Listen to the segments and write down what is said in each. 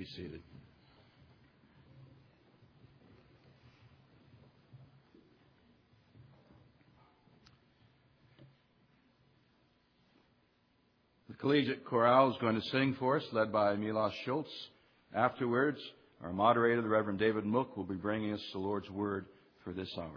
be seated. The Collegiate Chorale is going to sing for us, led by Milos Schultz. Afterwards, our moderator, the Reverend David Mook, will be bringing us the Lord's Word for this hour.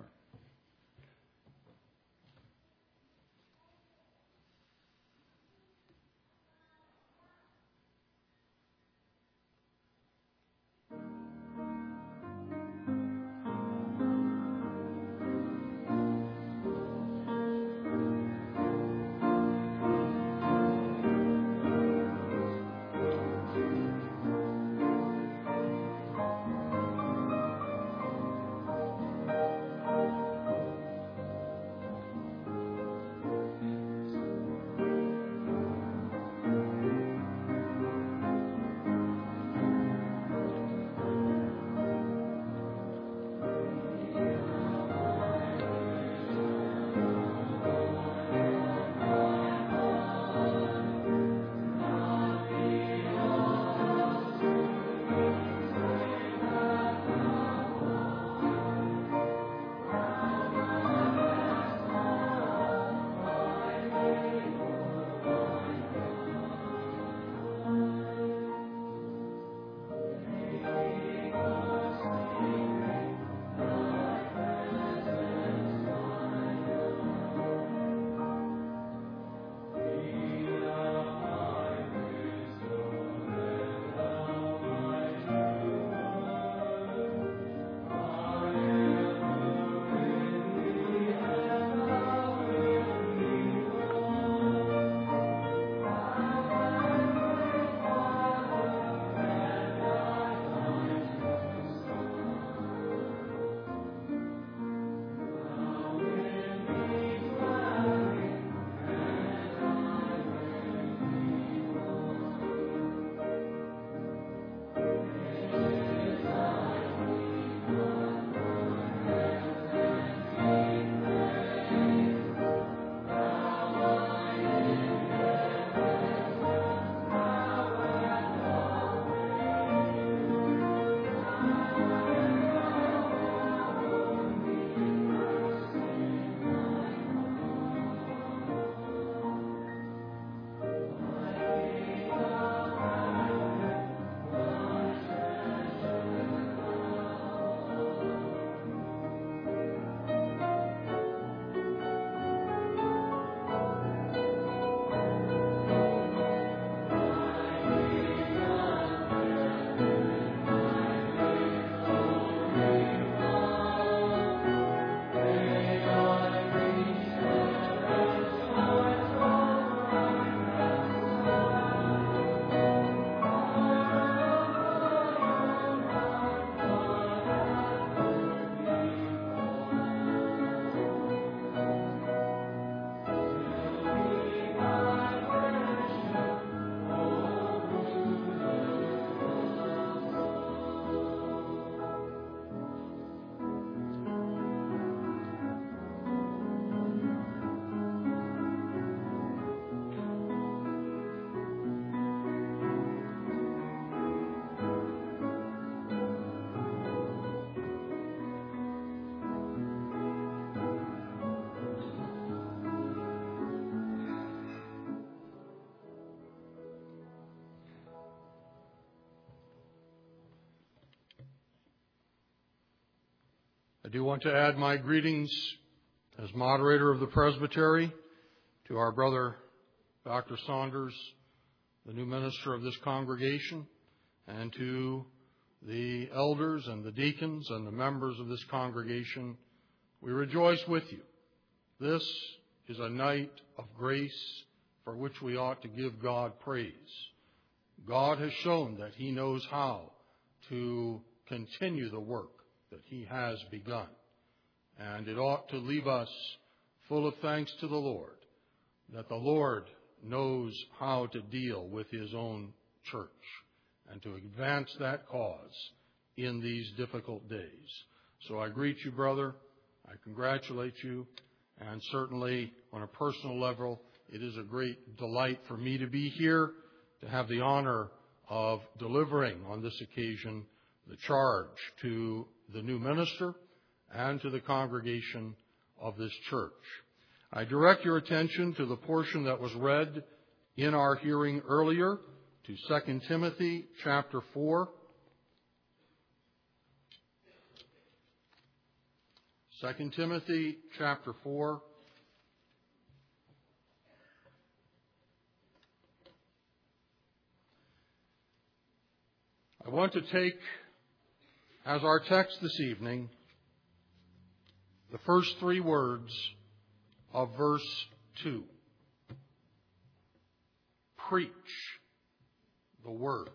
I do want to add my greetings as moderator of the Presbytery to our brother, Dr. Saunders, the new minister of this congregation, and to the elders and the deacons and the members of this congregation. We rejoice with you. This is a night of grace for which we ought to give God praise. God has shown that He knows how to continue the work that He has begun. And it ought to leave us full of thanks to the Lord, that the Lord knows how to deal with His own church and to advance that cause in these difficult days. So I greet you, brother. I congratulate you. And certainly on a personal level, it is a great delight for me to be here, to have the honor of delivering on this occasion the charge to the new minister and to the congregation of this church. I direct your attention to the portion that was read in our hearing earlier, to 2 Timothy chapter 4. 2 Timothy chapter 4. I want to take as our text this evening the first three words of verse 2. Preach the word.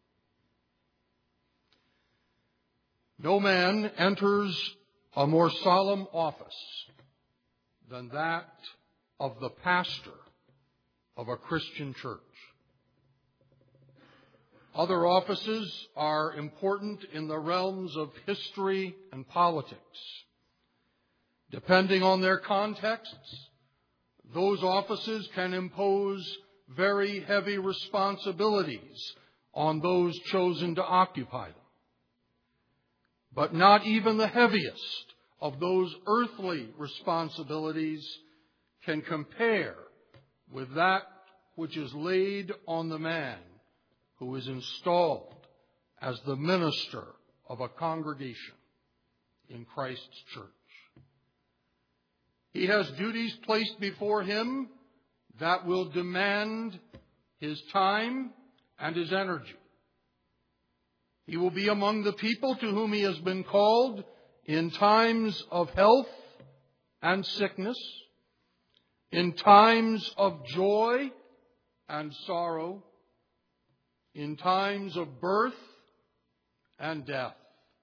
No man enters a more solemn office than that of the pastor of a Christian church. Other offices are important in the realms of history and politics. Depending on their contexts, those offices can impose very heavy responsibilities on those chosen to occupy them. But not even the heaviest of those earthly responsibilities can compare with that which is laid on the man who is installed as the minister of a congregation in Christ's church. He has duties placed before him that will demand his time and his energy. He will be among the people to whom he has been called in times of health and sickness, in times of joy and sorrow, in times of birth and death.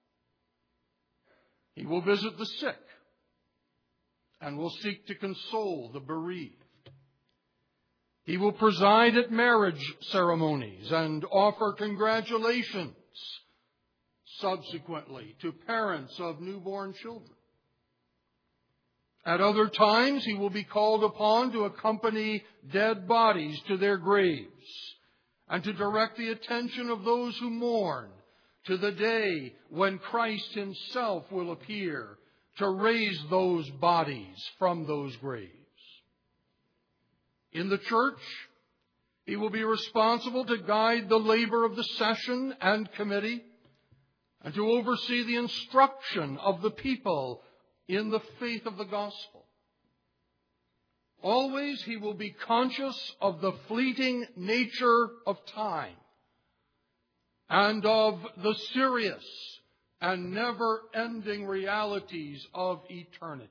He will visit the sick and will seek to console the bereaved. He will preside at marriage ceremonies and offer congratulations subsequently to parents of newborn children. At other times, he will be called upon to accompany dead bodies to their graves and to direct the attention of those who mourn to the day when Christ himself will appear to raise those bodies from those graves. In the church, he will be responsible to guide the labor of the session and committee and to oversee the instruction of the people in the faith of the gospel. Always he will be conscious of the fleeting nature of time and of the serious and never-ending realities of eternity.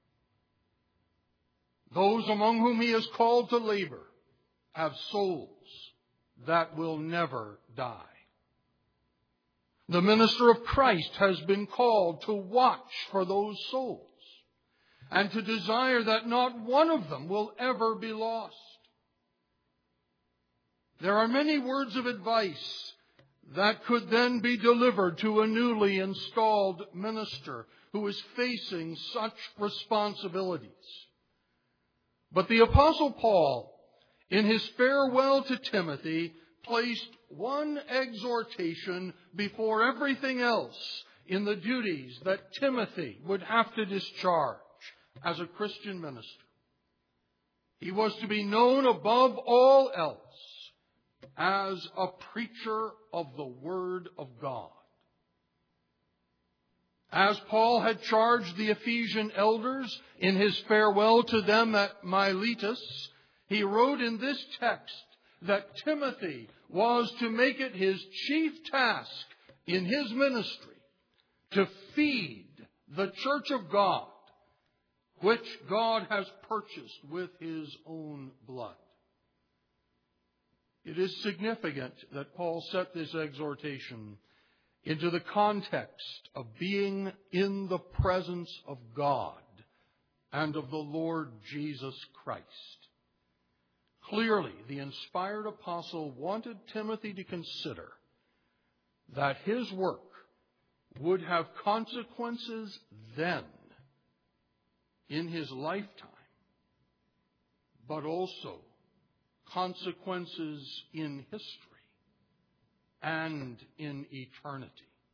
Those among whom he is called to labor have souls that will never die. The minister of Christ has been called to watch for those souls and to desire that not one of them will ever be lost. There are many words of advice that could then be delivered to a newly installed minister who is facing such responsibilities. But the Apostle Paul, in his farewell to Timothy, placed one exhortation before everything else in the duties that Timothy would have to discharge as a Christian minister. He was to be known above all else as a preacher of the Word of God. As Paul had charged the Ephesian elders in his farewell to them at Miletus, he wrote in this text that Timothy was to make it his chief task in his ministry to feed the church of God, which God has purchased with his own blood. It is significant that Paul set this exhortation into the context of being in the presence of God and of the Lord Jesus Christ. Clearly, the inspired apostle wanted Timothy to consider that his work would have consequences then, in his lifetime, but also consequences in history and in eternity.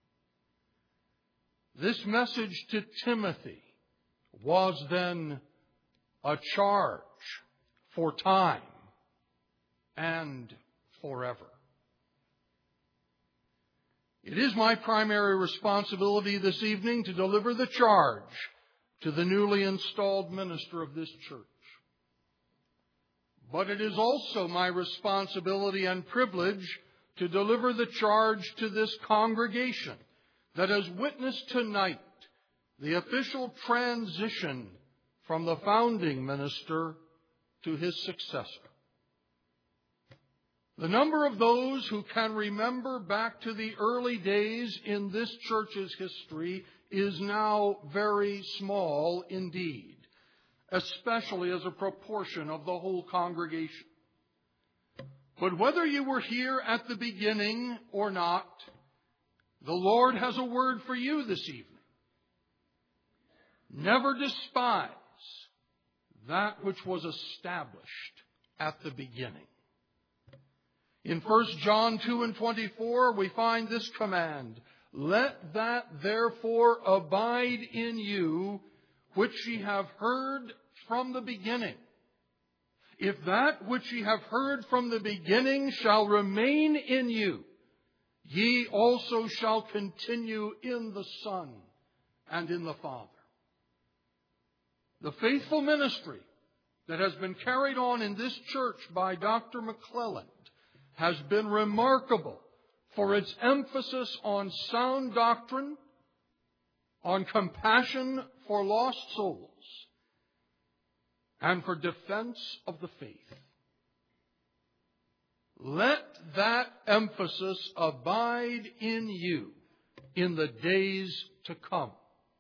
This message to Timothy was then a charge for time and forever. It is my primary responsibility this evening to deliver the charge to the newly installed minister of this church. But it is also my responsibility and privilege to deliver the charge to this congregation that has witnessed tonight the official transition from the founding minister to his successor. The number of those who can remember back to the early days in this church's history is now very small indeed, especially as a proportion of the whole congregation. But whether you were here at the beginning or not, the Lord has a word for you this evening. Never despise that which was established at the beginning. In 1 John 2:24, we find this command, "Let that therefore abide in you, which ye have heard from the beginning. If that which ye have heard from the beginning shall remain in you, ye also shall continue in the Son and in the Father." The faithful ministry that has been carried on in this church by Dr. McClelland has been remarkable for its emphasis on sound doctrine, on compassion for lost souls, and for defense of the faith. Let that emphasis abide in you in the days to come.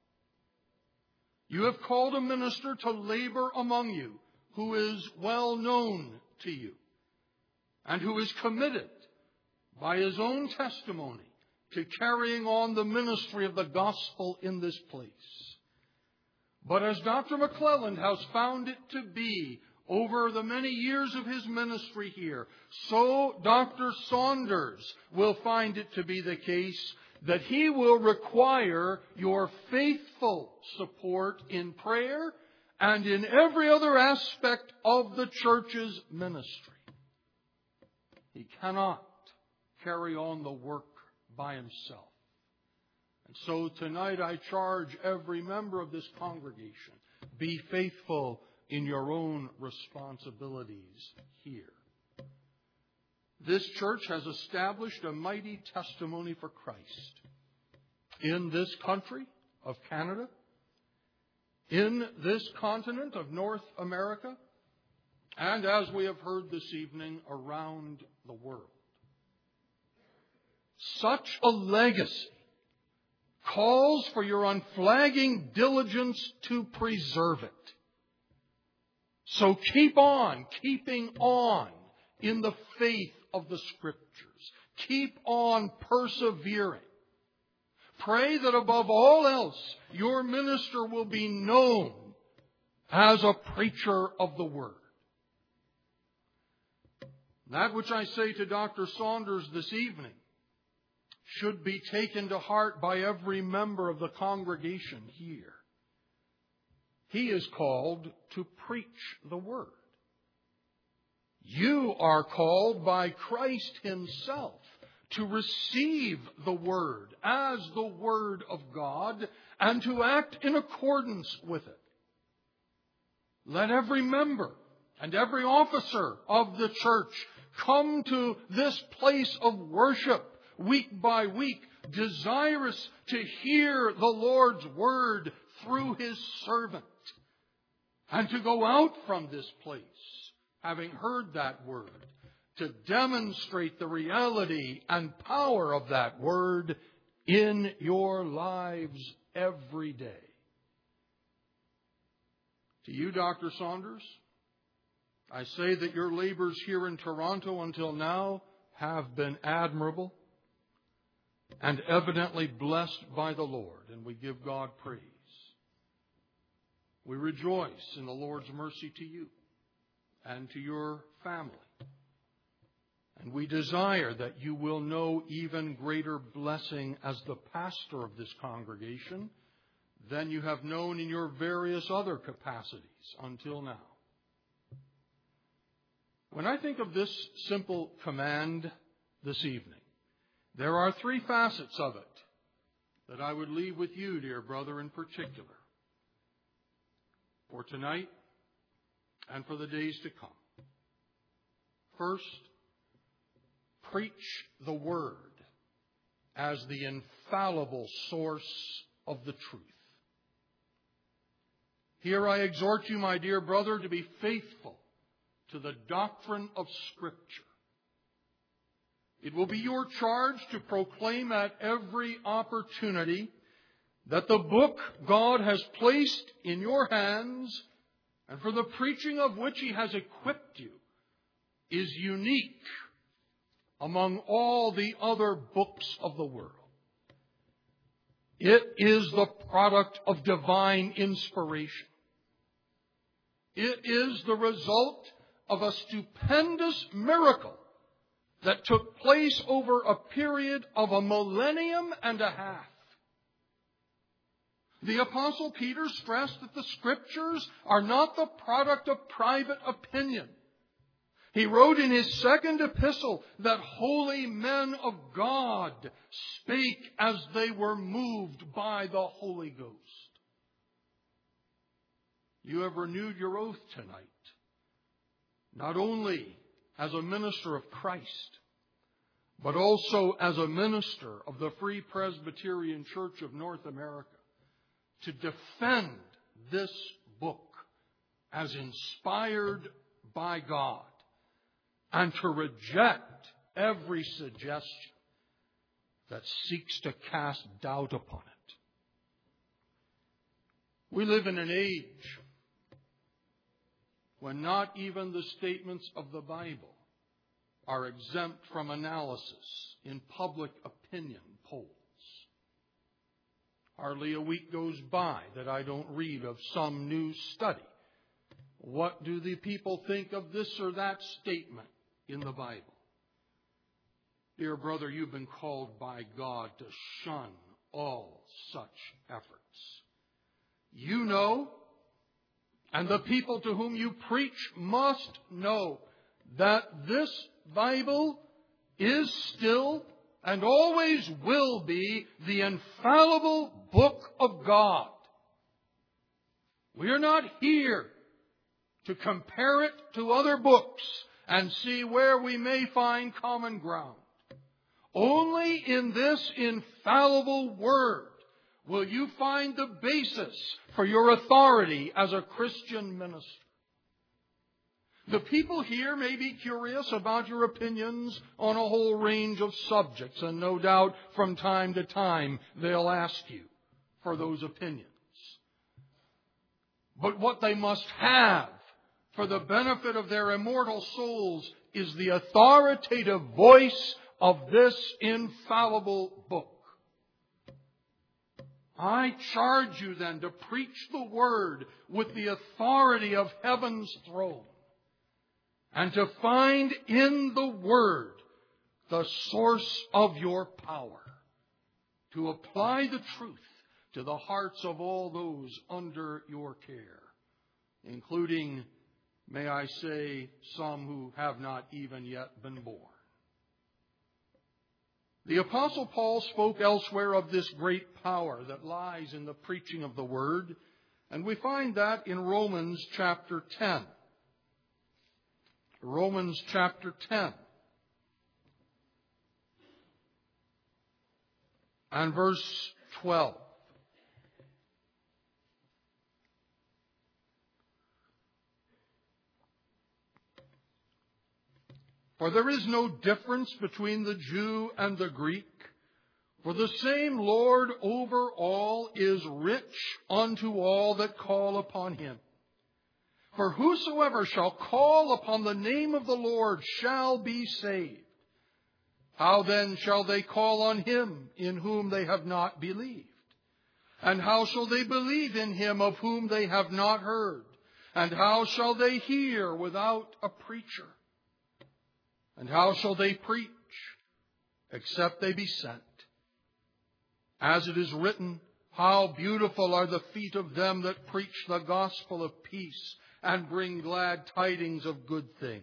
You have called a minister to labor among you who is well known to you and who is committed by his own testimony to carrying on the ministry of the gospel in this place. But as Dr. McClelland has found it to be over the many years of his ministry here, so Dr. Saunders will find it to be the case that he will require your faithful support in prayer and in every other aspect of the church's ministry. He cannot carry on the work by himself. And so tonight I charge every member of this congregation, be faithful in your own responsibilities here. This church has established a mighty testimony for Christ in this country of Canada, in this continent of North America, and as we have heard this evening, around the world. Such a legacy calls for your unflagging diligence to preserve it. So keep on keeping on in the faith of the Scriptures. Keep on persevering. Pray that above all else, your minister will be known as a preacher of the Word. That which I say to Dr. Saunders this evening should be taken to heart by every member of the congregation here. He is called to preach the Word. You are called by Christ Himself to receive the Word as the Word of God and to act in accordance with it. Let every member and every officer of the church come to this place of worship week by week, desirous to hear the Lord's Word through His servant, and to go out from this place, having heard that Word, to demonstrate the reality and power of that Word in your lives every day. To you, Dr. Saunders, I say that your labors here in Toronto until now have been admirable and evidently blessed by the Lord, and we give God praise. We rejoice in the Lord's mercy to you and to your family. And we desire that you will know even greater blessing as the pastor of this congregation than you have known in your various other capacities until now. When I think of this simple command this evening, there are three facets of it that I would leave with you, dear brother, in particular, for tonight and for the days to come. First, preach the Word as the infallible source of the truth. Here I exhort you, my dear brother, to be faithful to the doctrine of Scripture. It will be your charge to proclaim at every opportunity that the book God has placed in your hands and for the preaching of which He has equipped you is unique among all the other books of the world. It is the product of divine inspiration. It is the result of a stupendous miracle that took place over a period of a millennium and a half. The Apostle Peter stressed that the Scriptures are not the product of private opinion. He wrote in his second epistle that holy men of God spake as they were moved by the Holy Ghost. You have renewed your oath tonight, not only as a minister of Christ, but also as a minister of the Free Presbyterian Church of North America, to defend this book as inspired by God and to reject every suggestion that seeks to cast doubt upon it. We live in an age when not even the statements of the Bible are exempt from analysis in public opinion polls. Hardly a week goes by that I don't read of some new study. What do the people think of this or that statement in the Bible? Dear brother, you've been called by God to shun all such efforts. You know, and the people to whom you preach must know, that this Bible is still and always will be the infallible book of God. We are not here to compare it to other books and see where we may find common ground. Only in this infallible Word will you find the basis for your authority as a Christian minister. The people here may be curious about your opinions on a whole range of subjects, and no doubt from time to time they'll ask you for those opinions. But what they must have for the benefit of their immortal souls is the authoritative voice of this infallible book. I charge you then to preach the Word with the authority of heaven's throne, and to find in the Word the source of your power, to apply the truth to the hearts of all those under your care, including, may I say, some who have not even yet been born. The Apostle Paul spoke elsewhere of this great power that lies in the preaching of the Word, and we find that in Romans chapter 10. Romans chapter 10 and verse 12. For there is no difference between the Jew and the Greek, for the same Lord over all is rich unto all that call upon Him. For whosoever shall call upon the name of the Lord shall be saved. How then shall they call on Him in whom they have not believed? And how shall they believe in Him of whom they have not heard? And how shall they hear without a preacher? And how shall they preach, except they be sent? As it is written, how beautiful are the feet of them that preach the gospel of peace and bring glad tidings of good things.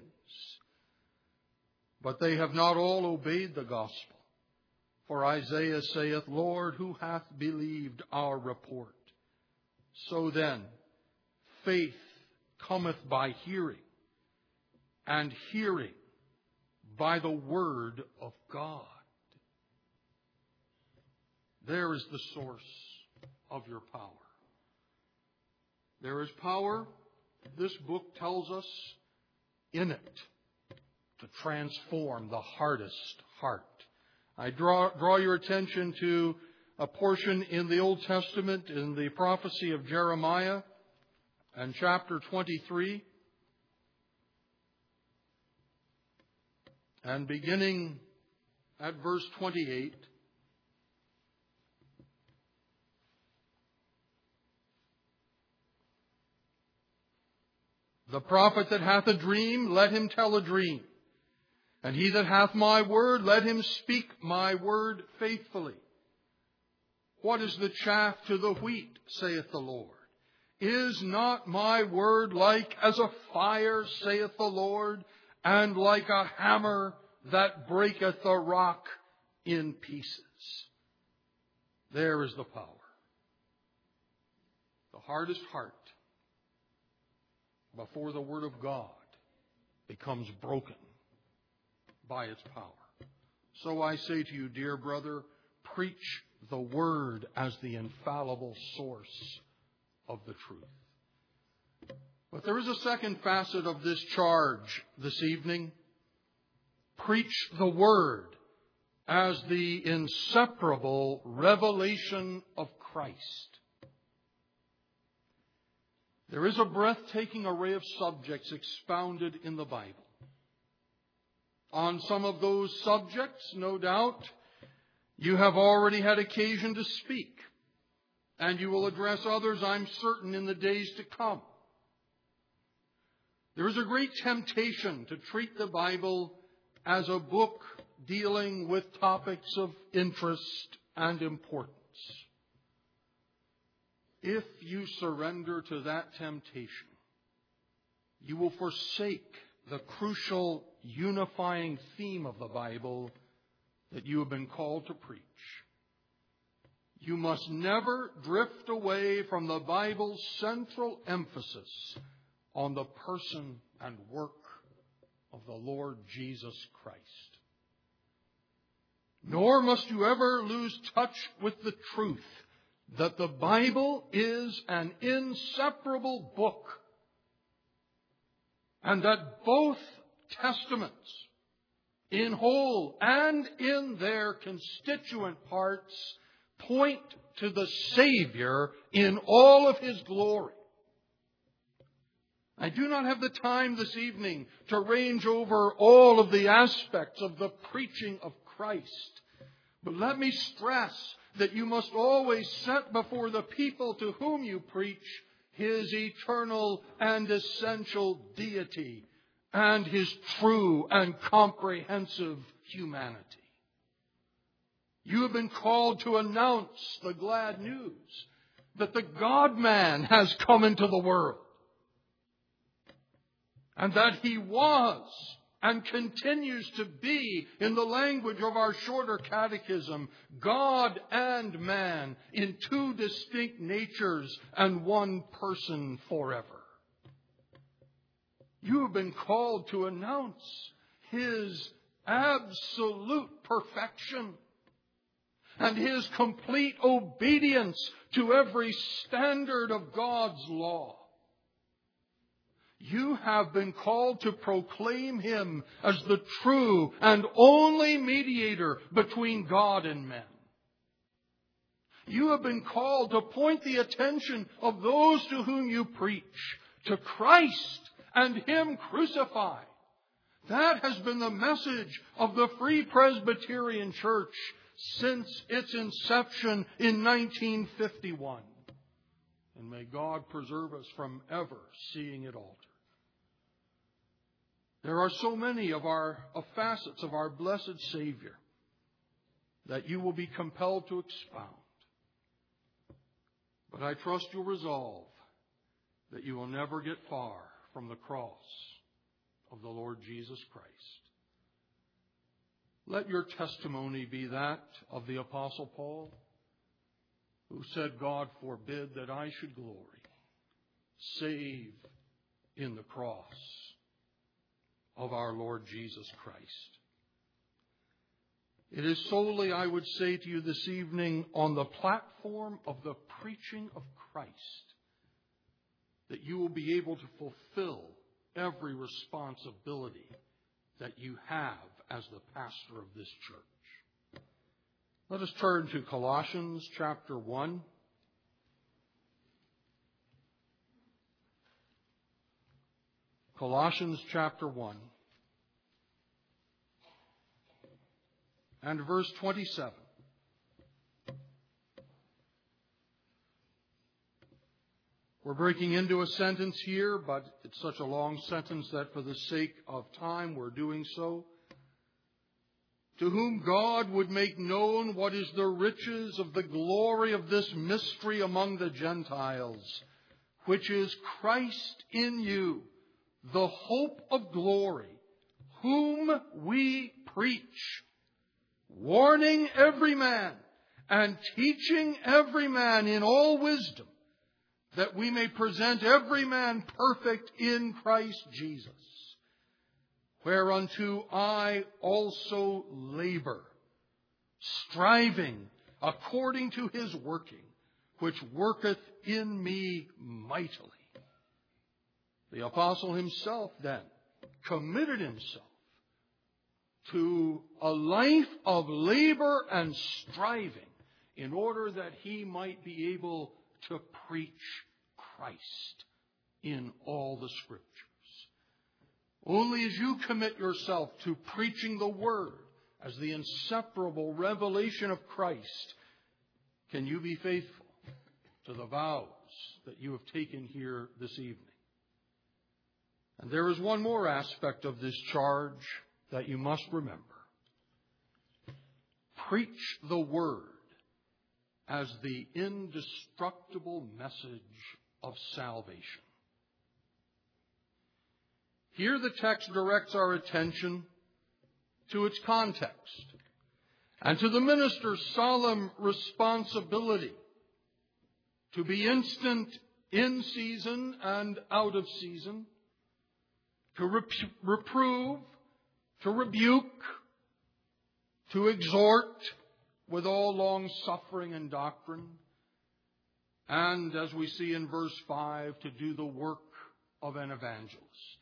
But they have not all obeyed the gospel. For Isaiah saith, Lord, who hath believed our report? So then, faith cometh by hearing, and hearing by the word of God. There is the source of your power. There is power, this book tells us, in it to transform the hardest heart. I draw your attention to a portion in the Old Testament in the prophecy of Jeremiah and chapter 23. And beginning at verse 28, the prophet that hath a dream, let him tell a dream. And he that hath my word, let him speak my word faithfully. What is the chaff to the wheat, saith the Lord? Is not my word like as a fire, saith the Lord, and like a hammer that breaketh a rock in pieces? There is the power. The hardest heart before the Word of God becomes broken by its power. So I say to you, dear brother, preach the Word as the infallible source of the truth. But there is a second facet of this charge this evening. Preach the Word as the inseparable revelation of Christ. There is a breathtaking array of subjects expounded in the Bible. On some of those subjects, no doubt, you have already had occasion to speak, and you will address others, I'm certain, in the days to come. There is a great temptation to treat the Bible as a book dealing with topics of interest and importance. If you surrender to that temptation, you will forsake the crucial unifying theme of the Bible that you have been called to preach. You must never drift away from the Bible's central emphasis on the person and work of the Lord Jesus Christ. Nor must you ever lose touch with the truth that the Bible is an inseparable book, and that both Testaments, in whole and in their constituent parts, point to the Savior in all of His glory. I do not have the time this evening to range over all of the aspects of the preaching of Christ. But let me stress that you must always set before the people to whom you preach His eternal and essential deity and His true and comprehensive humanity. You have been called to announce the glad news that the God-man has come into the world, and that He was and continues to be, in the language of our shorter catechism, God and man in two distinct natures and one person forever. You have been called to announce His absolute perfection and His complete obedience to every standard of God's law. You have been called to proclaim Him as the true and only mediator between God and men. You have been called to point the attention of those to whom you preach to Christ and Him crucified. That has been the message of the Free Presbyterian Church since its inception in 1951. And may God preserve us from ever seeing it altered. There are so many of facets of our blessed Savior that you will be compelled to expound. But I trust you'll resolve that you will never get far from the cross of the Lord Jesus Christ. Let your testimony be that of the Apostle Paul, who said, God forbid that I should glory, save in the cross of our Lord Jesus Christ. It is solely, I would say to you this evening, on the platform of the preaching of Christ that you will be able to fulfill every responsibility that you have as the pastor of this church. Let us turn to Colossians chapter 1. Colossians chapter 1 and verse 27. We're breaking into a sentence here, but it's such a long sentence that for the sake of time we're doing so. To whom God would make known what is the riches of the glory of this mystery among the Gentiles, which is Christ in you, the hope of glory, whom we preach, warning every man and teaching every man in all wisdom, that we may present every man perfect in Christ Jesus. Whereunto I also labor, striving according to His working, which worketh in me mightily. The apostle himself then committed himself to a life of labor and striving in order that he might be able to preach Christ in all the Scriptures. Only as you commit yourself to preaching the Word as the inseparable revelation of Christ can you be faithful to the vows that you have taken here this evening. And there is one more aspect of this charge that you must remember. Preach the Word as the indestructible message of salvation. Here the text directs our attention to its context and to the minister's solemn responsibility to be instant in season and out of season, to reprove, to rebuke, to exhort with all long suffering and doctrine, and, as we see in verse 5, to do the work of an evangelist.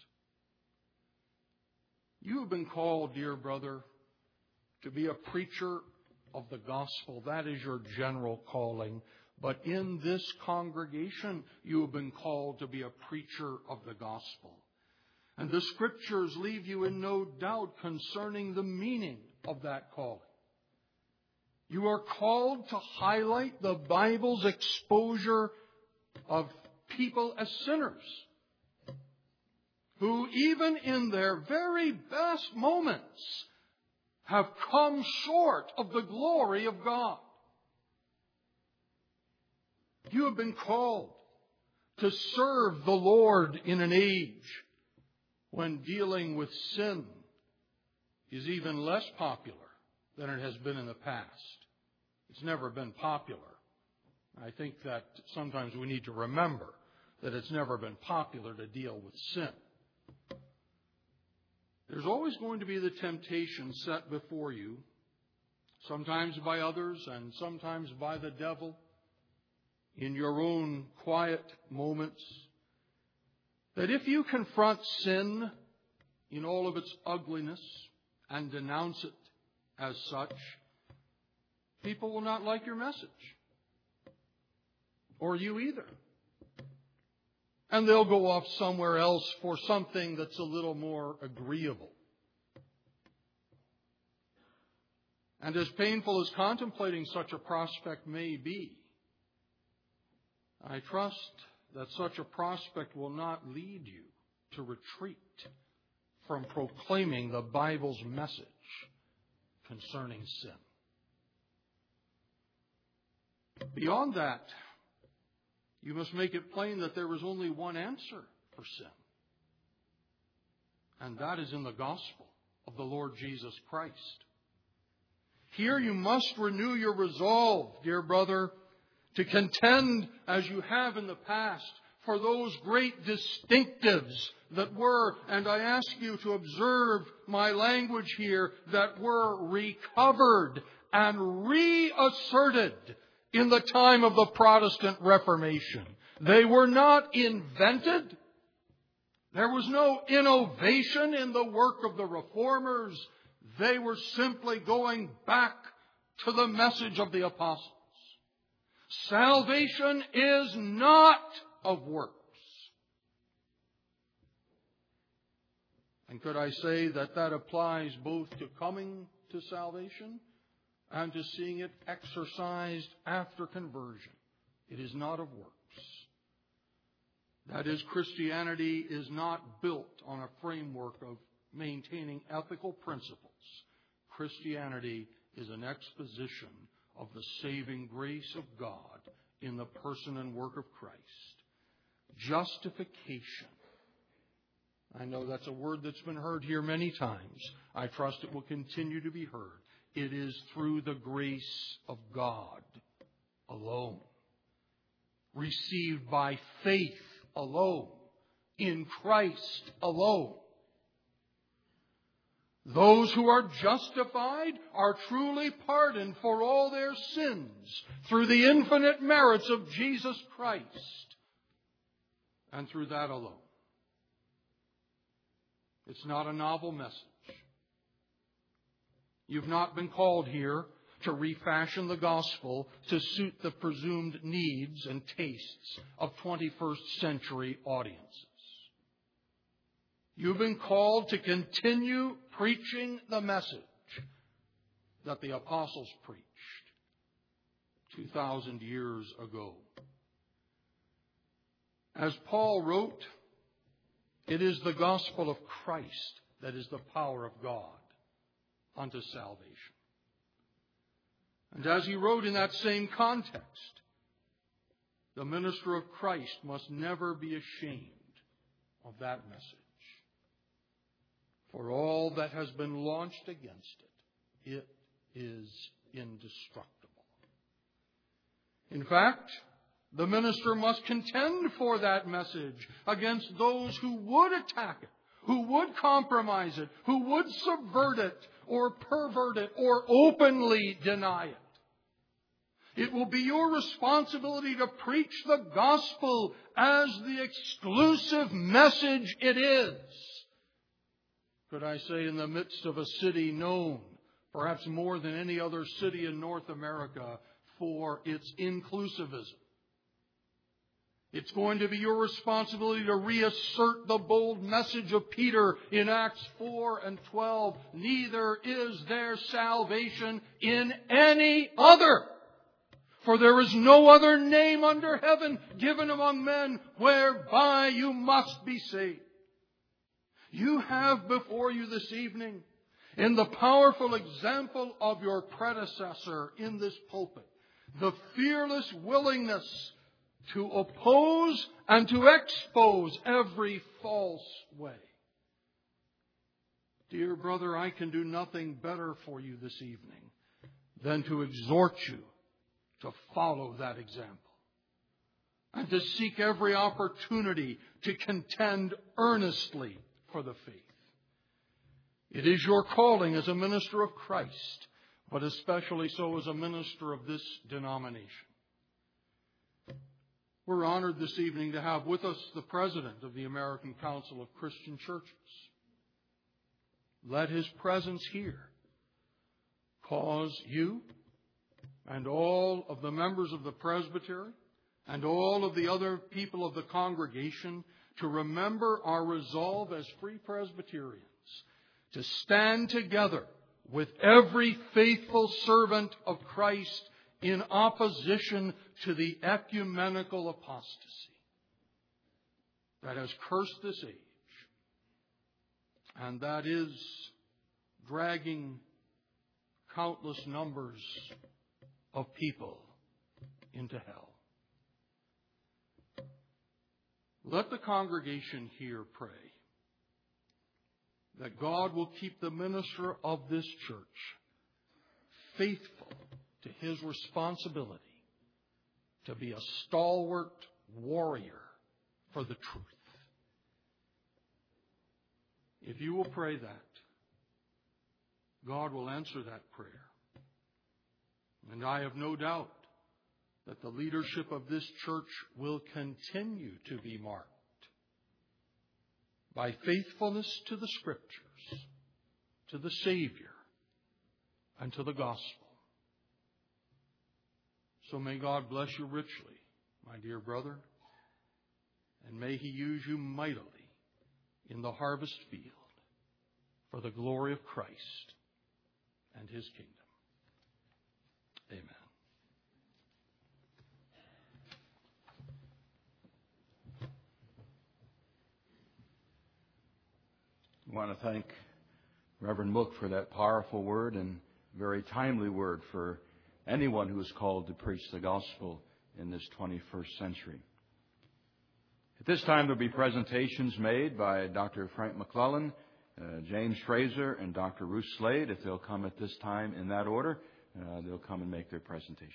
You have been called, dear brother, to be a preacher of the gospel. That is your general calling. But in this congregation, you have been called to be a preacher of the gospel. And the Scriptures leave you in no doubt concerning the meaning of that calling. You are called to highlight the Bible's exposure of people as sinners, who even in their very best moments have come short of the glory of God. You have been called to serve the Lord in an age when dealing with sin is even less popular than it has been in the past. It's never been popular. I think that sometimes we need to remember that it's never been popular to deal with sin. There's always going to be the temptation set before you, sometimes by others and sometimes by the devil, in your own quiet moments, that if you confront sin in all of its ugliness and denounce it as such, people will not like your message. Or you either. And they'll go off somewhere else for something that's a little more agreeable. And as painful as contemplating such a prospect may be, I trust that such a prospect will not lead you to retreat from proclaiming the Bible's message concerning sin. Beyond that, you must make it plain that there is only one answer for sin. And that is in the gospel of the Lord Jesus Christ. Here you must renew your resolve, dear brother, to contend as you have in the past for those great distinctives that were, and I ask you to observe my language here, that were recovered and reasserted in the time of the Protestant Reformation. They were not invented. There was no innovation in the work of the Reformers. They were simply going back to the message of the apostles. Salvation is not of works. And could I say that that applies both to coming to salvation and to seeing it exercised after conversion? It is not of works. That is, Christianity is not built on a framework of maintaining ethical principles. Christianity is an exposition of the saving grace of God in the person and work of Christ. Justification. I know that's a word that's been heard here many times. I trust it will continue to be heard. It is through the grace of God alone, received by faith alone, in Christ alone. Those who are justified are truly pardoned for all their sins through the infinite merits of Jesus Christ, and through that alone. It's not a novel message. You've not been called here to refashion the gospel to suit the presumed needs and tastes of 21st century audiences. You've been called to continue preaching the message that the apostles preached 2,000 years ago. As Paul wrote, it is the gospel of Christ that is the power of God unto salvation. And as he wrote in that same context, the minister of Christ must never be ashamed of that message. For all that has been launched against it, it is indestructible. In fact, the minister must contend for that message against those who would attack it, who would compromise it, who would subvert it, or pervert it, or openly deny it. It will be your responsibility to preach the gospel as the exclusive message it is. Could I say, in the midst of a city known, perhaps more than any other city in North America, for its inclusivism. It's going to be your responsibility to reassert the bold message of Peter in Acts 4 and 12. Neither is there salvation in any other. For there is no other name under heaven given among men whereby you must be saved. You have before you this evening, in the powerful example of your predecessor in this pulpit, the fearless willingness to oppose and to expose every false way. Dear brother, I can do nothing better for you this evening than to exhort you to follow that example and to seek every opportunity to contend earnestly for the faith. It is your calling as a minister of Christ, but especially so as a minister of this denomination. We're honored this evening to have with us the president of the American Council of Christian Churches. Let his presence here cause you and all of the members of the presbytery and all of the other people of the congregation to remember our resolve as Free Presbyterians to stand together with every faithful servant of Christ in opposition to the ecumenical apostasy that has cursed this age. and that is dragging countless numbers of people into hell. Let the congregation here pray that God will keep the minister of this church faithful to his responsibility to be a stalwart warrior for the truth. If you will pray that, God will answer that prayer. And I have no doubt that the leadership of this church will continue to be marked by faithfulness to the Scriptures, to the Savior, and to the gospel. So may God bless you richly, my dear brother, and may He use you mightily in the harvest field for the glory of Christ and His kingdom. Amen. I want to thank Reverend Mook for that powerful word and very timely word for anyone who is called to preach the gospel in this 21st century. At this time, there will be presentations made by Dr. Frank McClellan, James Fraser, and Dr. Ruth Slade. If they'll come at this time in that order, they'll come and make their presentations.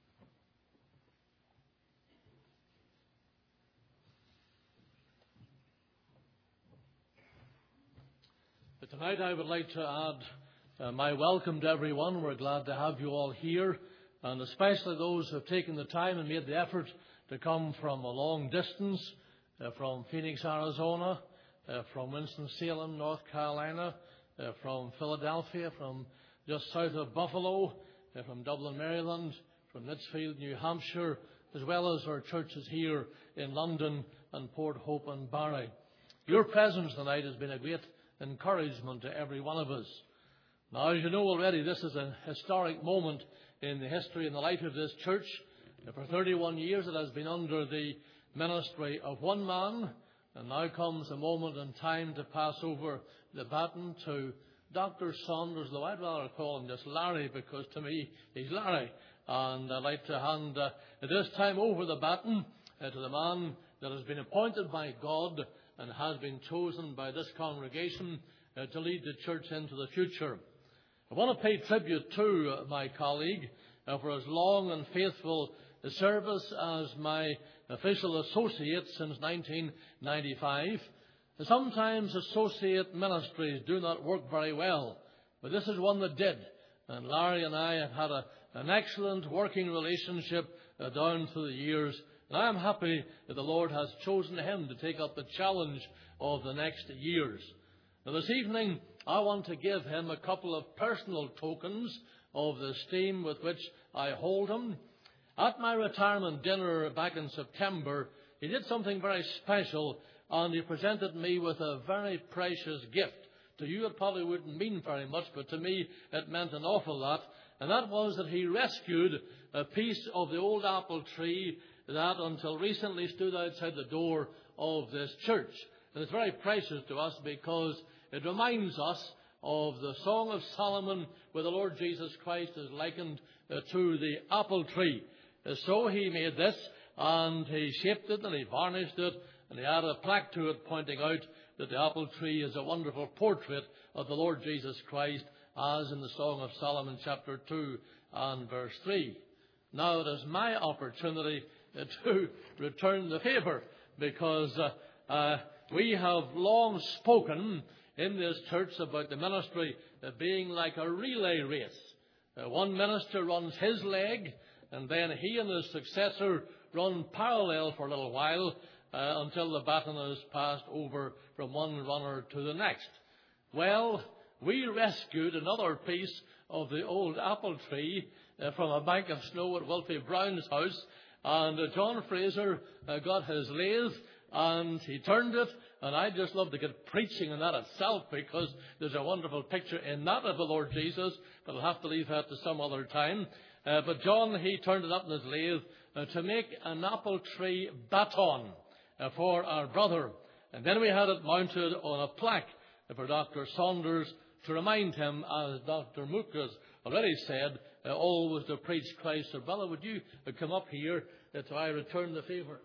Tonight I would like to add my welcome to everyone. We're glad to have you all here, and especially those who have taken the time and made the effort to come from a long distance, from Phoenix, Arizona, from Winston-Salem, North Carolina, from Philadelphia, from just south of Buffalo, from Dublin, Maryland, from Litchfield, New Hampshire, as well as our churches here in London and Port Hope and Barry. Your presence tonight has been a great encouragement to every one of us. Now, as you know already, this is a historic moment in the history and the life of this church. For 31 years it has been under the ministry of one man, and now comes a moment in time to pass over the baton to Dr. Saunders, though I'd rather call him just Larry, because to me he's Larry. And I'd like to hand at this time over the baton to the man that has been appointed by God and has been chosen by this congregation to lead the church into the future. I want to pay tribute to my colleague for his long and faithful service as my official associate since 1995. Sometimes associate ministries do not work very well, but this is one that did. And Larry and I have had an excellent working relationship down through the years. And I am happy that the Lord has chosen him to take up the challenge of the next years. Now, this evening, I want to give him a couple of personal tokens of the esteem with which I hold him. At my retirement dinner back in September, he did something very special, and he presented me with a very precious gift. To you, it probably wouldn't mean very much, but to me, it meant an awful lot. And that was that he rescued a piece of the old apple tree that until recently stood outside the door of this church. And it's very precious to us because it reminds us of the Song of Solomon, where the Lord Jesus Christ is likened to the apple tree. So he made this, and he shaped it, and he varnished it, and he added a plaque to it pointing out that the apple tree is a wonderful portrait of the Lord Jesus Christ, as in the Song of Solomon, chapter 2 and verse 3. Now it is my opportunity to return the favour, because we have long spoken in this church about the ministry being like a relay race. One minister runs his leg, and then he and his successor run parallel for a little while until the baton is passed over from one runner to the next. Well, we rescued another piece of the old apple tree from a bank of snow at Wilfie Brown's house, and John Fraser got his lathe and he turned it, and I'd just love to get preaching on that itself, because there's a wonderful picture in that of the Lord Jesus, but I'll have to leave that to some other time. But John, he turned it up in his lathe to make an apple tree baton for our brother. And then we had it mounted on a plaque for Dr. Saunders to remind him, as Dr. Mook has already said, always to preach Christ. So, brother, would you come up here till I return the favour?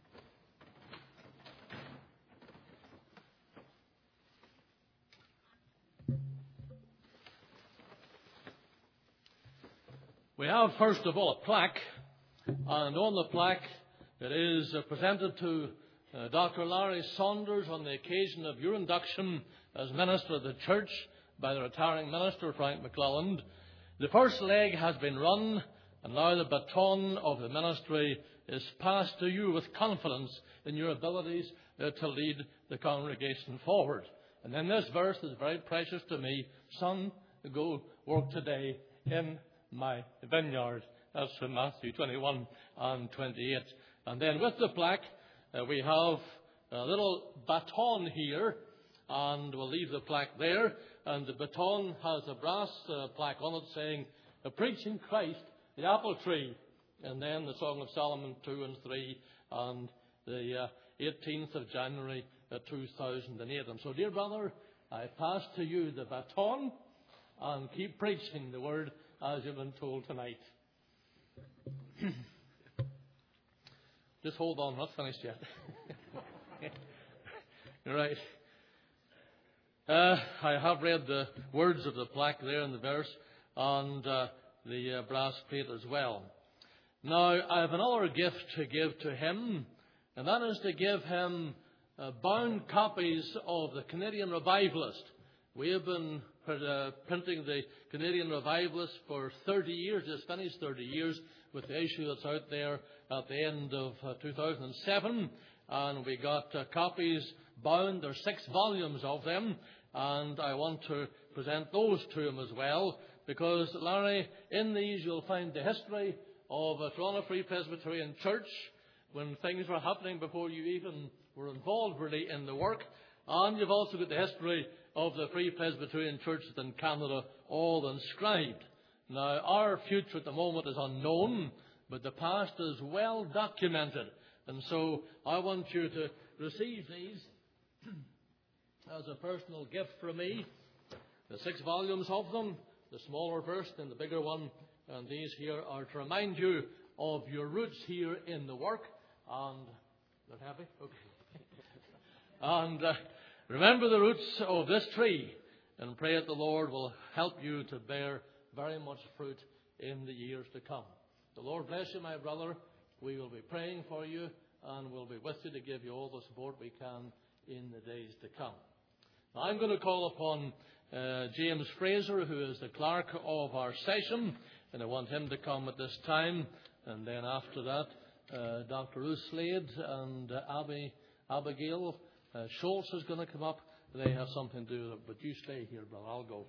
We have, first of all, a plaque, and on the plaque it is presented to Dr. Larry Saunders on the occasion of your induction as minister of the church by the retiring minister, Frank McClelland. The first leg has been run, and now the baton of the ministry is passed to you with confidence in your abilities to lead the congregation forward. And then this verse is very precious to me. Son, go work today in my vineyard. That's from Matthew 21 and 28. And then with the plaque, we have a little baton here, and we'll leave the plaque there. And the baton has a brass plaque on it saying, Preaching Christ, the apple tree. And then the Song of Solomon 2 and 3, and the 18th of January 2008. And so, dear brother, I pass to you the baton, and keep preaching the word as you've been told tonight. Just hold on, not finished yet. Right. I have read the words of the plaque there in the verse, and the brass plate as well. Now, I have another gift to give to him, and that is to give him bound copies of the Canadian Revivalist. We have been printing the Canadian Revivalist for 30 years, just finished 30 years, with the issue that's out there at the end of 2007. And we got copies bound. There are 6 volumes of them, and I want to present those to him as well, because, Larry, in these you'll find the history of Toronto Free Presbyterian Church, when things were happening before you even were involved really in the work. And you've also got the history of the Free Presbyterian Churches in Canada, all inscribed. Now, our future at the moment is unknown, but the past is well documented. And so I want you to receive these as a personal gift from me. The 6 volumes of them, the smaller first and the bigger one. And these here are to remind you of your roots here in the work. And, not happy? Okay. And remember the roots of this tree, and pray that the Lord will help you to bear very much fruit in the years to come. The Lord bless you, my brother. We will be praying for you, and we'll be with you to give you all the support we can in the days to come. Now, I'm going to call upon James Fraser, who is the clerk of our session, and I want him to come at this time. And then after that, Dr. Ruth Slade and Abigail Schultz is going to come up. They have something to do with it, but you stay here, brother. I'll go.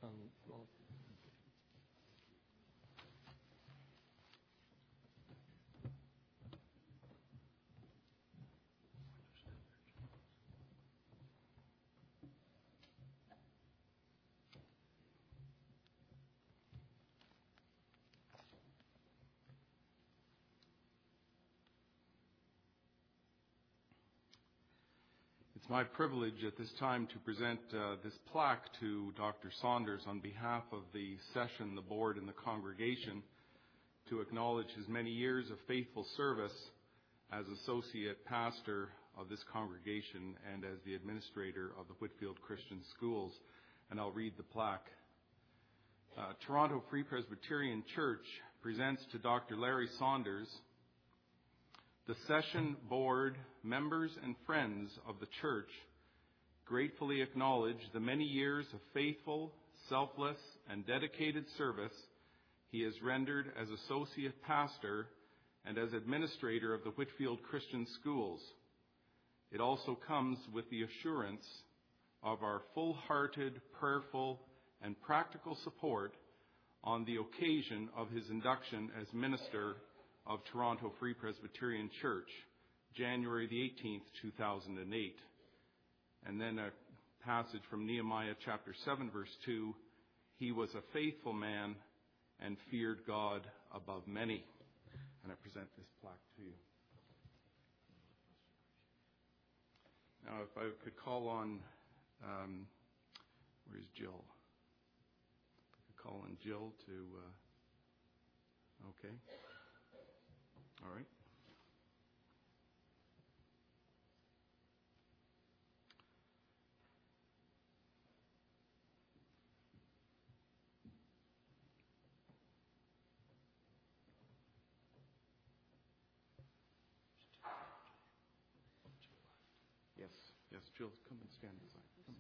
It's my privilege at this time to present this plaque to Dr. Saunders on behalf of the session, the board, and the congregation to acknowledge his many years of faithful service as associate pastor of this congregation and as the administrator of the Whitfield Christian Schools. And I'll read the plaque. Toronto Free Presbyterian Church presents to Dr. Larry Saunders, the session, board, members, and friends of the church gratefully acknowledge the many years of faithful, selfless, and dedicated service he has rendered as associate pastor and as administrator of the Whitfield Christian Schools. It also comes with the assurance of our full-hearted, prayerful, and practical support on the occasion of his induction as minister of Toronto Free Presbyterian Church, January the 18th, 2008. And then a passage from Nehemiah chapter 7, verse 2, he was a faithful man and feared God above many. And I present this plaque to you. Now, if I could call on Where's Jill? I could call on Jill to... okay. All right. Yes, Jill, come and stand aside. Come.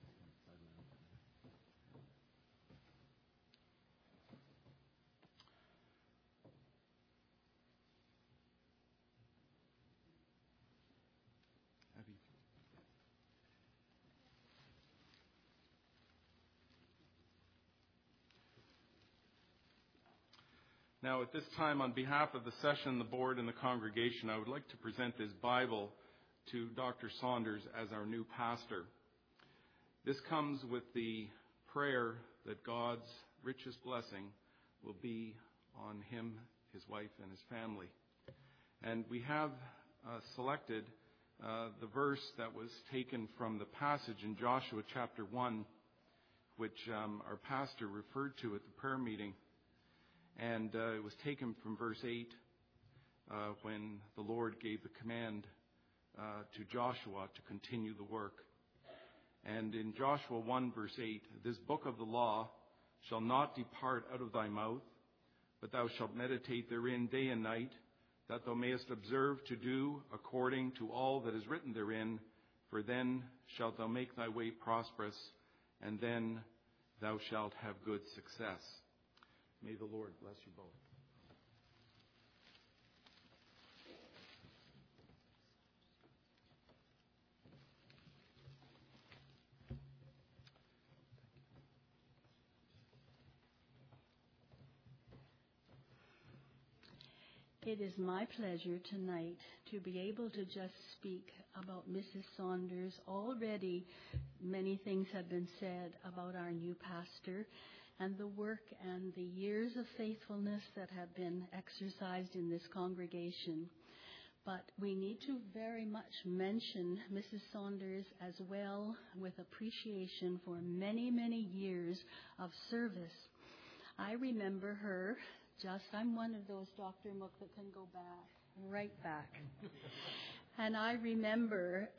Abby. Now, at this time, on behalf of the session, the board, and the congregation, I would like to present this Bible to Dr. Saunders as our new pastor. This comes with the prayer that God's richest blessing will be on him, his wife, and his family. And we have selected the verse that was taken from the passage in Joshua chapter 1, which our pastor referred to at the prayer meeting. And it was taken from verse 8 when the Lord gave the command to Joshua to continue the work. And in Joshua 1 verse 8, this book of the law shall not depart out of thy mouth, but thou shalt meditate therein day and night, that thou mayest observe to do according to all that is written therein, for then shalt thou make thy way prosperous, and then thou shalt have good success. May the Lord bless you both. It is my pleasure tonight to be able to just speak about Mrs. Saunders. Already many things have been said about our new pastor and the work and the years of faithfulness that have been exercised in this congregation. But we need to very much mention Mrs. Saunders as well, with appreciation for many, many years of service. I remember her. I'm one of those, Dr. Mook, that can go back, right back. And I remember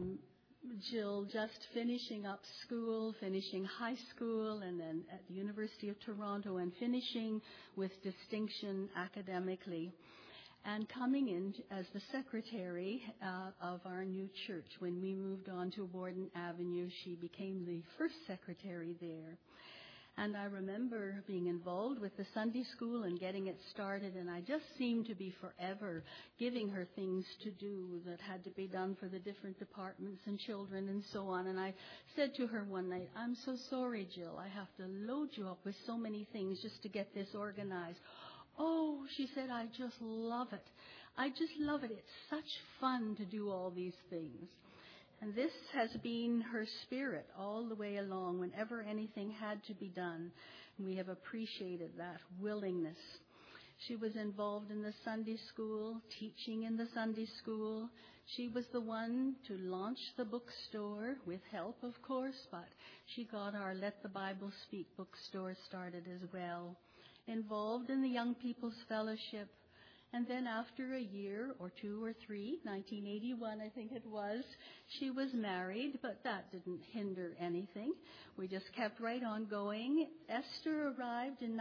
Jill just finishing up school, finishing high school, and then at the University of Toronto, and finishing with distinction academically, and coming in as the secretary of our new church. When we moved on to Warden Avenue, she became the first secretary there. And I remember being involved with the Sunday school and getting it started, and I just seemed to be forever giving her things to do that had to be done for the different departments and children and so on. And I said to her one night, "I'm so sorry, Jill, I have to load you up with so many things just to get this organized." "Oh," she said, "I just love it. I just love it. It's such fun to do all these things." And this has been her spirit all the way along whenever anything had to be done. We have appreciated that willingness. She was involved in the Sunday school, teaching in the Sunday school. She was the one to launch the bookstore, with help, of course, but she got our Let the Bible Speak bookstore started as well. Involved in the Young People's Fellowship. And then after a year or two or three, 1981 I think it was, she was married, but that didn't hinder anything. We just kept right on going. Esther arrived in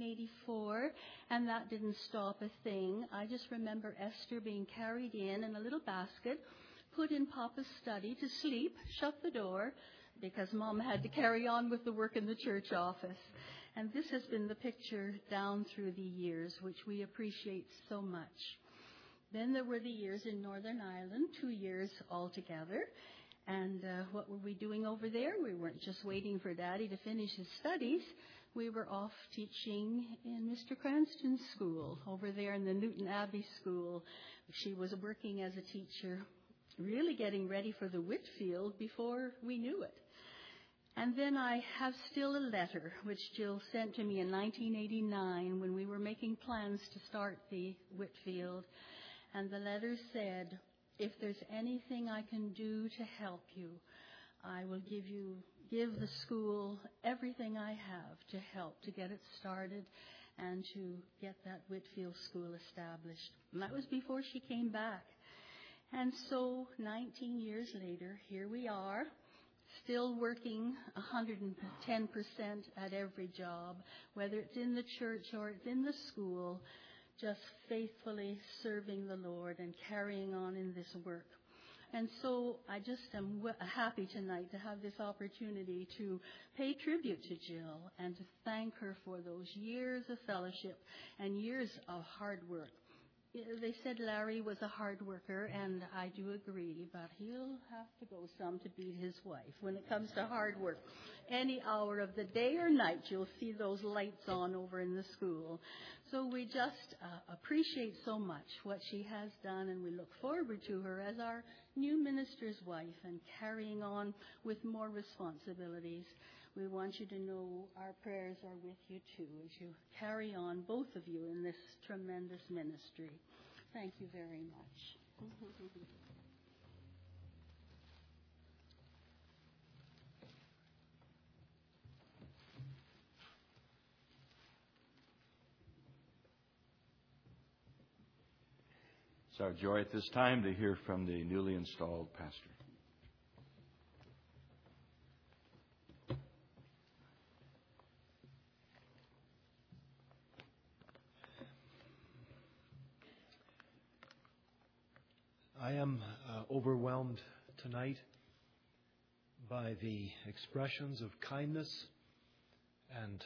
1984, and that didn't stop a thing. I just remember Esther being carried in a little basket, put in Papa's study to sleep, shut the door, because Mom had to carry on with the work in the church office. And this has been the picture down through the years, which we appreciate so much. Then there were the years in Northern Ireland, 2 years altogether. And what were we doing over there? We weren't just waiting for Daddy to finish his studies. We were off teaching in Mr. Cranston's school, over there in the Newton Abbey School. She was working as a teacher, really getting ready for the Whitfield before we knew it. And then I have still a letter which Jill sent to me in 1989 when we were making plans to start the Whitfield. And the letter said, "If there's anything I can do to help you, I will give you give the school everything I have to help to get it started and to get that Whitfield School established. And that was before she came back. And so 19 years later, here we are, still working 110% at every job, whether it's in the church or it's in the school, just faithfully serving the Lord and carrying on in this work. And so I just am happy tonight to have this opportunity to pay tribute to Jill and to thank her for those years of fellowship and years of hard work. They said Larry was a hard worker, and I do agree, but he'll have to go some to beat his wife when it comes to hard work. Any hour of the day or night, you'll see those lights on over in the school. So we just appreciate so much what she has done, and we look forward to her as our new minister's wife and carrying on with more responsibilities. We want you to know our prayers are with you too as you carry on, both of you, in this tremendous ministry. Thank you very much. It's our joy at this time to hear from the newly installed pastor. I am overwhelmed tonight by the expressions of kindness and,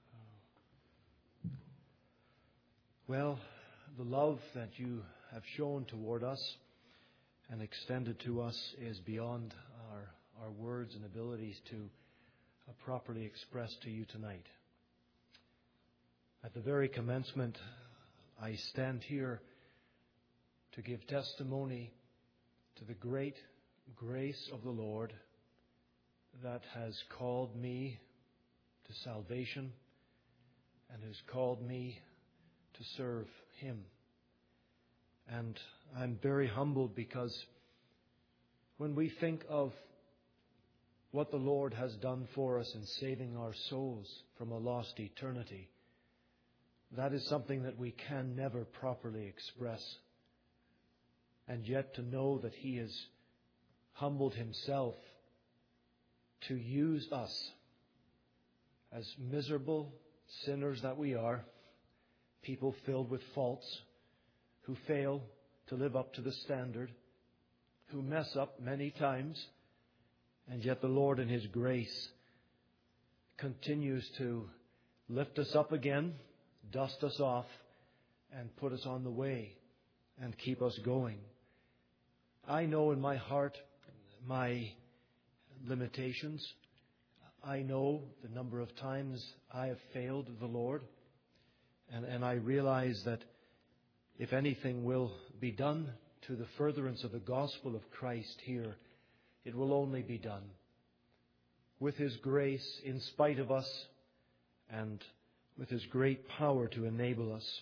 the love that you have shown toward us and extended to us is beyond our words and abilities to properly express to you tonight. At the very commencement, I stand here to give testimony to the great grace of the Lord that has called me to salvation and has called me to serve Him. And I'm very humbled because when we think of what the Lord has done for us in saving our souls from a lost eternity, that is something that we can never properly express. And yet to know that He has humbled Himself to use us as miserable sinners that we are, people filled with faults, who fail to live up to the standard, who mess up many times, and yet the Lord in His grace continues to lift us up again, dust us off, and put us on the way and keep us going. I know in my heart my limitations. I know the number of times I have failed the Lord. And I realize that if anything will be done to the furtherance of the gospel of Christ here, it will only be done with His grace in spite of us and with His great power to enable us.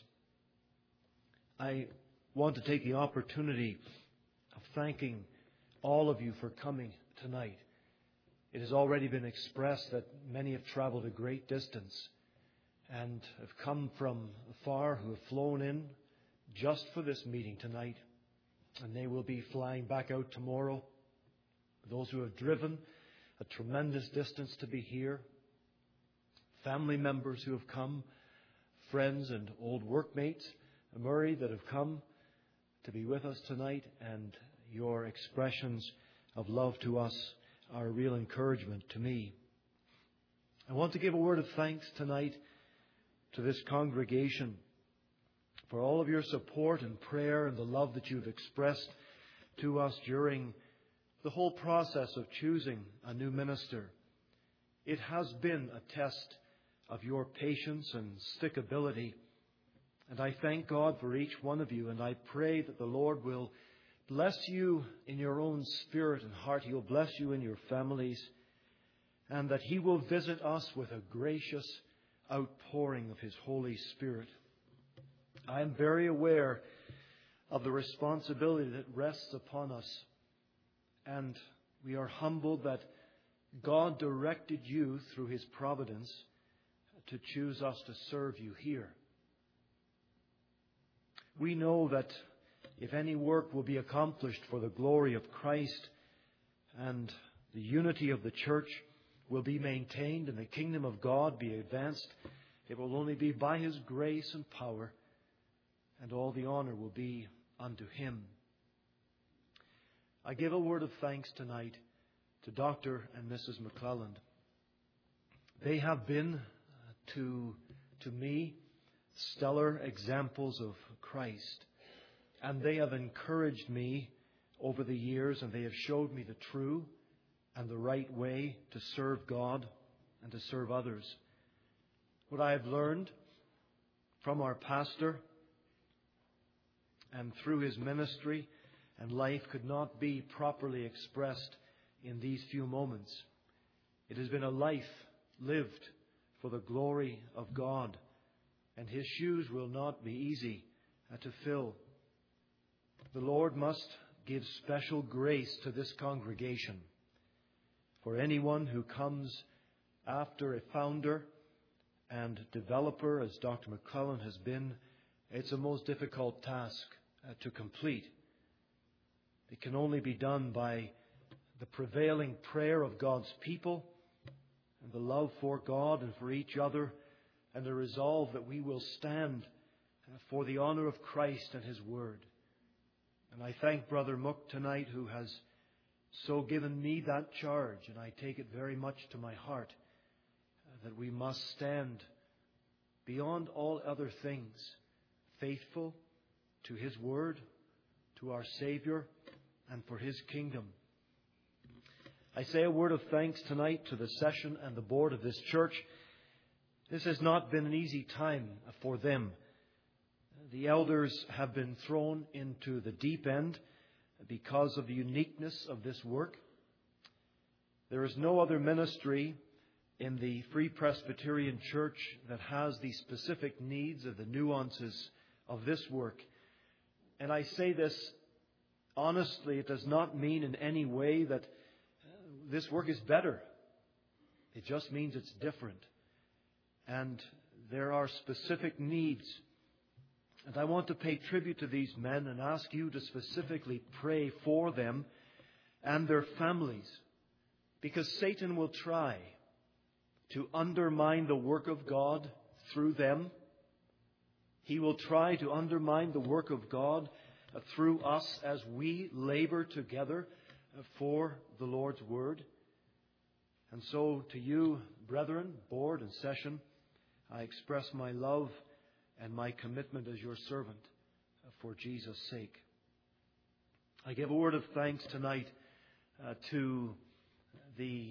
I want to take the opportunity of thanking all of you for coming tonight. It has already been expressed that many have traveled a great distance and have come from afar, who have flown in just for this meeting tonight. And they will be flying back out tomorrow. Those who have driven a tremendous distance to be here. Family members who have come. Friends and old workmates, Murray, that have come to be with us tonight. And your expressions of love to us are a real encouragement to me. I want to give a word of thanks tonight to this congregation for all of your support and prayer and the love that you've expressed to us during the whole process of choosing a new minister. It has been a test of your patience and stickability, and I thank God for each one of you, and I pray that the Lord will bless you in your own spirit and heart. He will bless you in your families, and that He will visit us with a gracious outpouring of His Holy Spirit. I am very aware of the responsibility that rests upon us, and we are humbled that God directed you through His providence to choose us to serve you here. We know that if any work will be accomplished for the glory of Christ and the unity of the church will be maintained and the kingdom of God be advanced, it will only be by His grace and power, and all the honor will be unto Him. I give a word of thanks tonight to Dr. and Mrs. McClelland. They have been to me stellar examples of Christ, and they have encouraged me over the years, and they have showed me the true and the right way to serve God and to serve others. What I have learned from our pastor and through his ministry and life could not be properly expressed in these few moments. It has been a life lived for the glory of God, and his shoes will not be easy to fill. The Lord must give special grace to this congregation. For anyone who comes after a founder and developer, as Dr. McClelland has been, it's a most difficult task to complete. It can only be done by the prevailing prayer of God's people and the love for God and for each other, and the resolve that we will stand for the honor of Christ and His Word. And I thank Brother Mook tonight, who has so given me that charge, and I take it very much to my heart, that we must stand beyond all other things, faithful to His Word, to our Savior, and for His kingdom. I say a word of thanks tonight to the session and the board of this church. This has not been an easy time for them. The elders have been thrown into the deep end because of the uniqueness of this work. There is no other ministry in the Free Presbyterian Church that has the specific needs of the nuances of this work. And I say this honestly, it does not mean in any way that this work is better. It just means it's different. And there are specific needs. And I want to pay tribute to these men and ask you to specifically pray for them and their families. Because Satan will try to undermine the work of God through them. He will try to undermine the work of God through us as we labor together for the Lord's Word. And so to you, brethren, board and session, I express my love and my commitment as your servant for Jesus' sake. I give a word of thanks tonight to the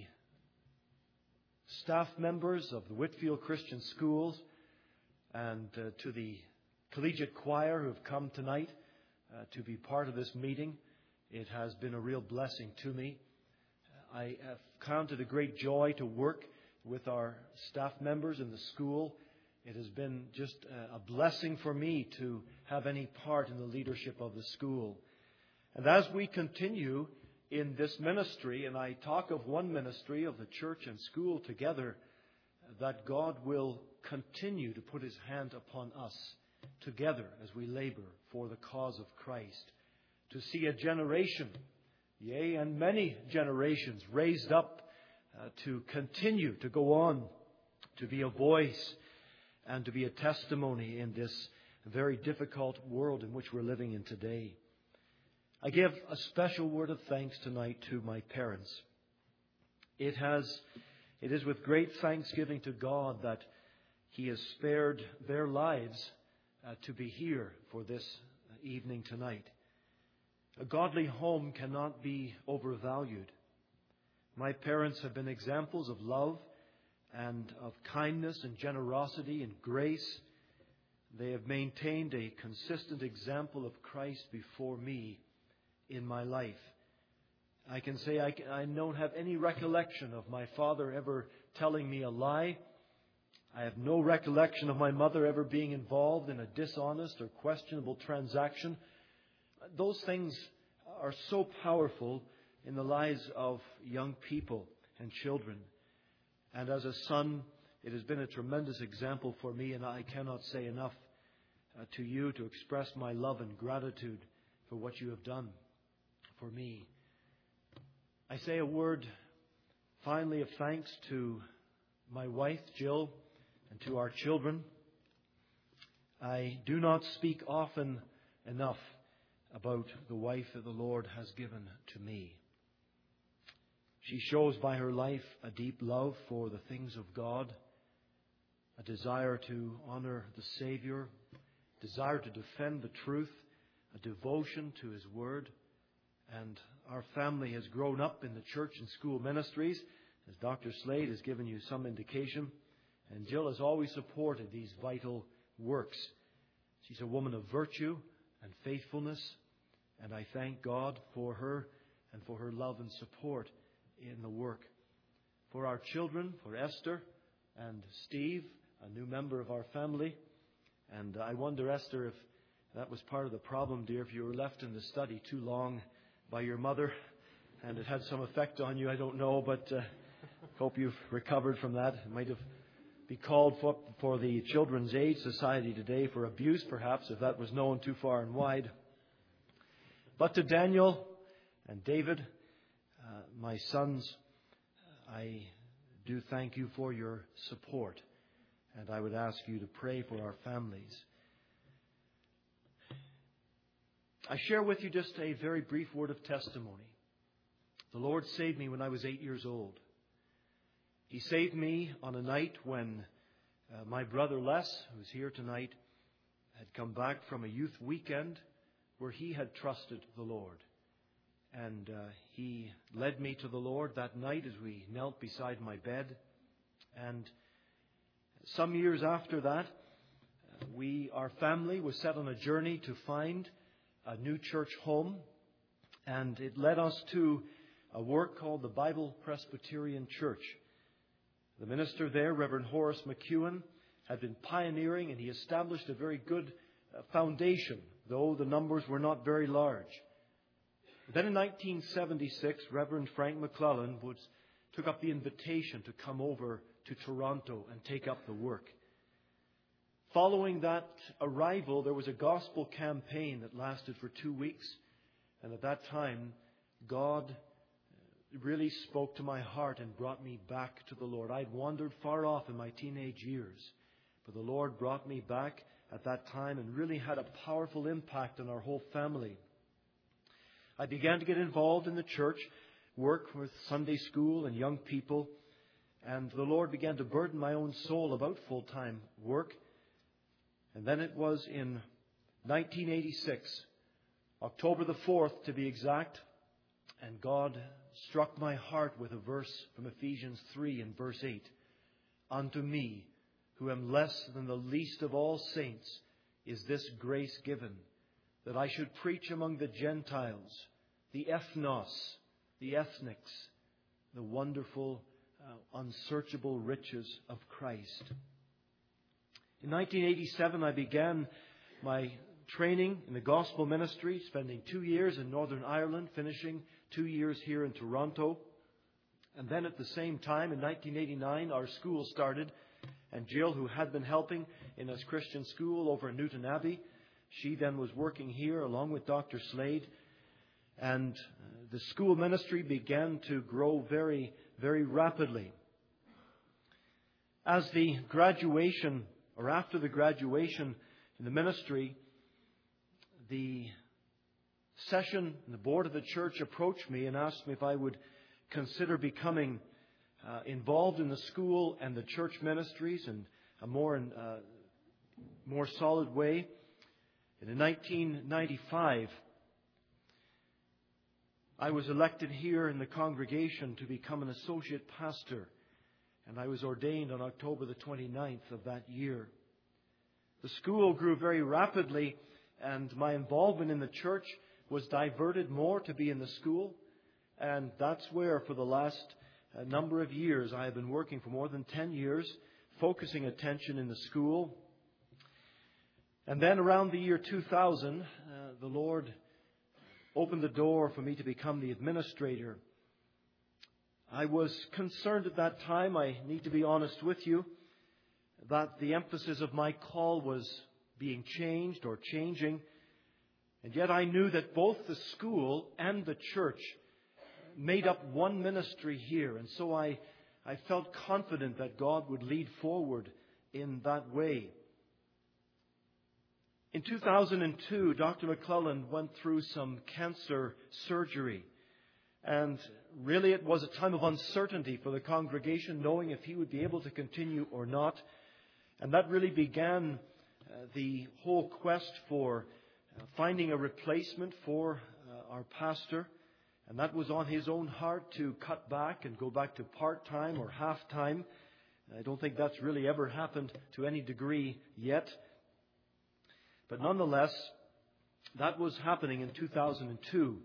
staff members of the Whitfield Christian Schools and to the collegiate choir who have come tonight to be part of this meeting. It has been a real blessing to me. I have counted a great joy to work with our staff members in the school. It has been just a blessing for me to have any part in the leadership of the school. And as we continue in this ministry, and I talk of one ministry of the church and school together, that God will continue to put His hand upon us together as we labor for the cause of Christ, to see a generation, yea, and many generations raised up to continue to go on, to be a voice and to be a testimony in this very difficult world in which we're living in today. I give a special word of thanks tonight to my parents. It is with great thanksgiving to God that He has spared their lives to be here for this evening tonight. A godly home cannot be overvalued. My parents have been examples of love and of kindness and generosity and grace. They have maintained a consistent example of Christ before me in my life. I can say I don't have any recollection of my father ever telling me a lie. I have no recollection of my mother ever being involved in a dishonest or questionable transaction. Those things are so powerful in the lives of young people and children. And as a son, it has been a tremendous example for me, and I cannot say enough to you to express my love and gratitude for what you have done for me. I say a word finally of thanks to my wife, Jill, and to our children. I do not speak often enough about the wife that the Lord has given to me. She shows by her life a deep love for the things of God, a desire to honor the Savior, desire to defend the truth, a devotion to His Word. And our family has grown up in the church and school ministries, as Dr. Slade has given you some indication. And Jill has always supported these vital works. She's a woman of virtue and faithfulness, and I thank God for her and for her love and support in the work. For our children, for Esther and Steve, a new member of our family. And I wonder, Esther, if that was part of the problem, dear, if you were left in the study too long by your mother and it had some effect on you, I don't know, but hope you've recovered from that. It might have been called for the Children's Aid Society today for abuse, perhaps, if that was known too far and wide. But to Daniel and David, my sons, I do thank you for your support, and I would ask you to pray for our families. I share with you just a very brief word of testimony. The Lord saved me when I was 8 years old. He saved me on a night when my brother Les, who's here tonight, had come back from a youth weekend where he had trusted the Lord. And he led me to the Lord that night as we knelt beside my bed. And some years after that, our family was set on a journey to find a new church home. And it led us to a work called the Bible Presbyterian Church. The minister there, Reverend Horace McEwen, had been pioneering, and he established a very good foundation, though the numbers were not very large. Then in 1976, Reverend Frank McClellan took up the invitation to come over to Toronto and take up the work. Following that arrival, there was a gospel campaign that lasted for 2 weeks. And at that time, God really spoke to my heart and brought me back to the Lord. I'd wandered far off in my teenage years, but the Lord brought me back at that time and really had a powerful impact on our whole family. I began to get involved in the church, work with Sunday school and young people, and the Lord began to burden my own soul about full-time work. And then it was in 1986, October the 4th to be exact, and God struck my heart with a verse from Ephesians 3 and verse 8. Unto me, who am less than the least of all saints, is this grace given, that I should preach among the Gentiles, the ethnos, the ethnics, the wonderful, unsearchable riches of Christ. In 1987, I began my training in the gospel ministry, spending 2 years in Northern Ireland, finishing 2 years here in Toronto. And then at the same time, in 1989, our school started. And Jill, who had been helping in a Christian school over in Newton Abbey, she then was working here along with Dr. Slade. And the school ministry began to grow very, very rapidly. As the graduation, or after the graduation in the ministry, the session and the board of the church approached me and asked me if I would consider becoming involved in the school and the church ministries in a more solid way. And in 1995, I was elected here in the congregation to become an associate pastor, and I was ordained on October the 29th of that year. The school grew very rapidly, and my involvement in the church was diverted more to be in the school. And that's where, for the last number of years, I have been working for more than 10 years, focusing attention in the school. And then around the year 2000, the Lord opened the door for me to become the administrator I was concerned at that time, I need to be honest with you, that the emphasis of my call was being changed or changing. And yet I knew that both the school and the church made up one ministry here. And so I felt confident that God would lead forward in that way. In 2002, Dr. McClellan went through some cancer surgery. And really it was a time of uncertainty for the congregation, knowing if he would be able to continue or not. And that really began the whole quest for finding a replacement for our pastor. And that was on his own heart to cut back and go back to part-time or half-time. I don't think that's really ever happened to any degree yet. But nonetheless, that was happening in 2002.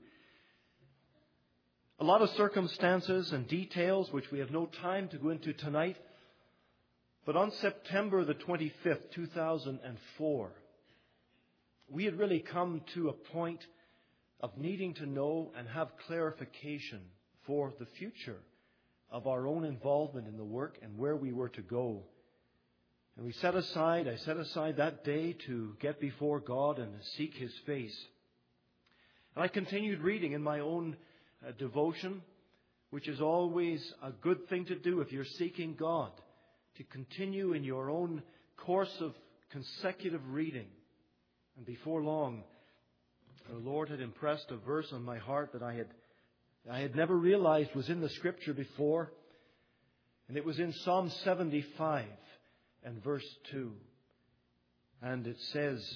A lot of circumstances and details which we have no time to go into tonight. But on September the 25th, 2004, we had really come to a point of needing to know and have clarification for the future of our own involvement in the work and where we were to go. And I set aside that day to get before God and seek His face. And I continued reading in my own devotion, which is always a good thing to do if you're seeking God, to continue in your own course of consecutive reading. And before long, the Lord had impressed a verse on my heart that I had never realized was in the Scripture before. And it was in Psalm 75 and verse 2. And it says,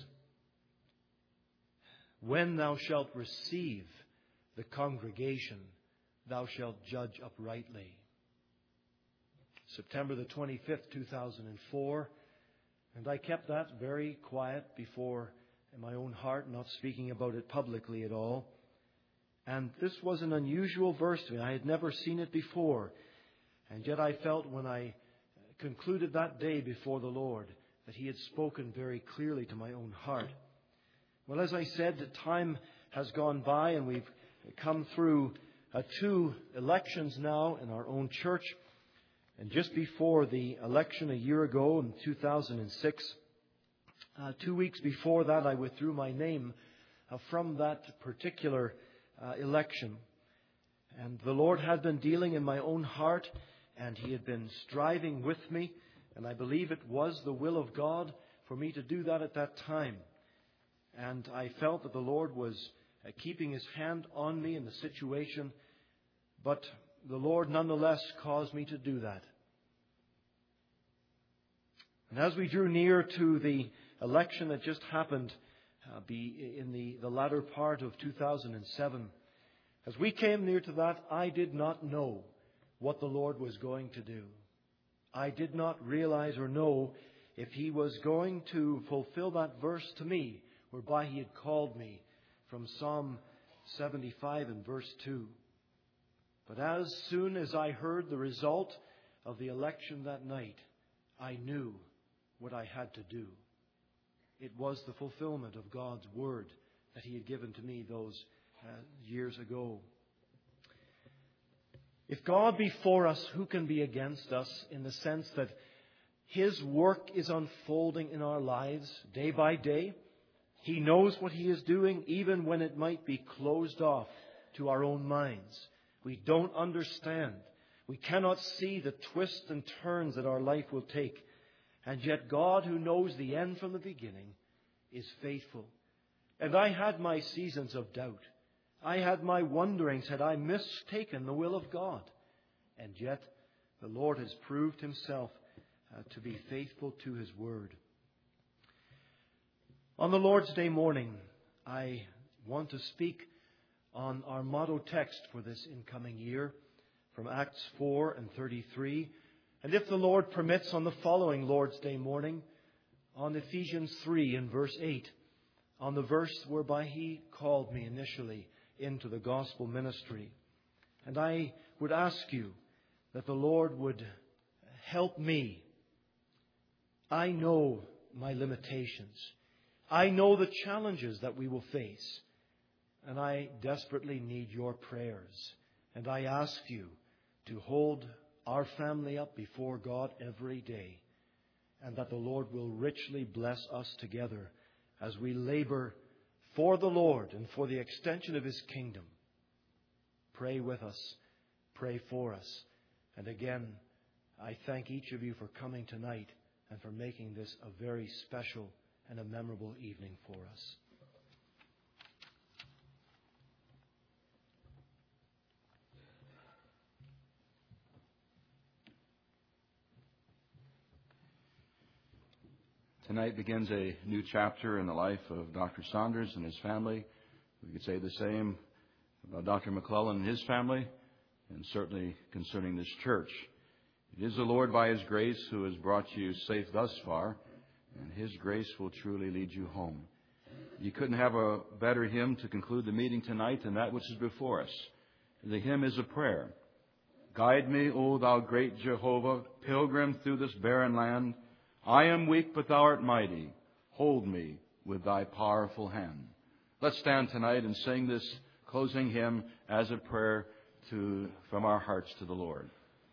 "When thou shalt receive the congregation, thou shalt judge uprightly." September the 25th, 2004. And I kept that very quiet before in my own heart, not speaking about it publicly at all. And this was an unusual verse to me. I had never seen it before. And yet I felt when I concluded that day before the Lord that He had spoken very clearly to my own heart. Well, as I said, the time has gone by and we've come through 2 elections now in our own church. And just before the election a year ago in 2006, 2 weeks before that, I withdrew my name from that particular election. And the Lord had been dealing in my own heart, and He had been striving with me. And I believe it was the will of God for me to do that at that time. And I felt that the Lord was keeping His hand on me in the situation. But the Lord nonetheless caused me to do that. And as we drew near to the election that just happened in the latter part of 2007, as we came near to that, I did not know what the Lord was going to do. I did not realize or know if He was going to fulfill that verse to me, whereby He had called me from Psalm 75 and verse 2. But as soon as I heard the result of the election that night, I knew what I had to do. It was the fulfillment of God's Word that He had given to me those years ago. If God be for us, who can be against us, in the sense that His work is unfolding in our lives day by day. He knows what He is doing, even when it might be closed off to our own minds. We don't understand. We cannot see the twists and turns that our life will take. And yet God, who knows the end from the beginning, is faithful. And I had my seasons of doubt. I had my wonderings. Had I mistaken the will of God? And yet the Lord has proved Himself to be faithful to His word. On the Lord's Day morning, I want to speak on our motto text for this incoming year from Acts 4 and 33. And if the Lord permits, on the following Lord's Day morning, on Ephesians 3 and verse 8, on the verse whereby He called me initially into the gospel ministry. And I would ask you that the Lord would help me. I know my limitations. I know the challenges that we will face. And I desperately need your prayers. And I ask you to hold our family up before God every day, and that the Lord will richly bless us together as we labor for the Lord and for the extension of His kingdom. Pray with us. Pray for us. And again, I thank each of you for coming tonight and for making this a very special and a memorable evening for us. Tonight begins a new chapter in the life of Dr. Saunders and his family. We could say the same about Dr. McClellan and his family, and certainly concerning this church. It is the Lord by His grace who has brought you safe thus far, and His grace will truly lead you home. You couldn't have a better hymn to conclude the meeting tonight than that which is before us. The hymn is a prayer. Guide me, O Thou great Jehovah, pilgrim through this barren land. I am weak, but Thou art mighty. Hold me with Thy powerful hand. Let's stand tonight and sing this closing hymn as a prayer from our hearts to the Lord.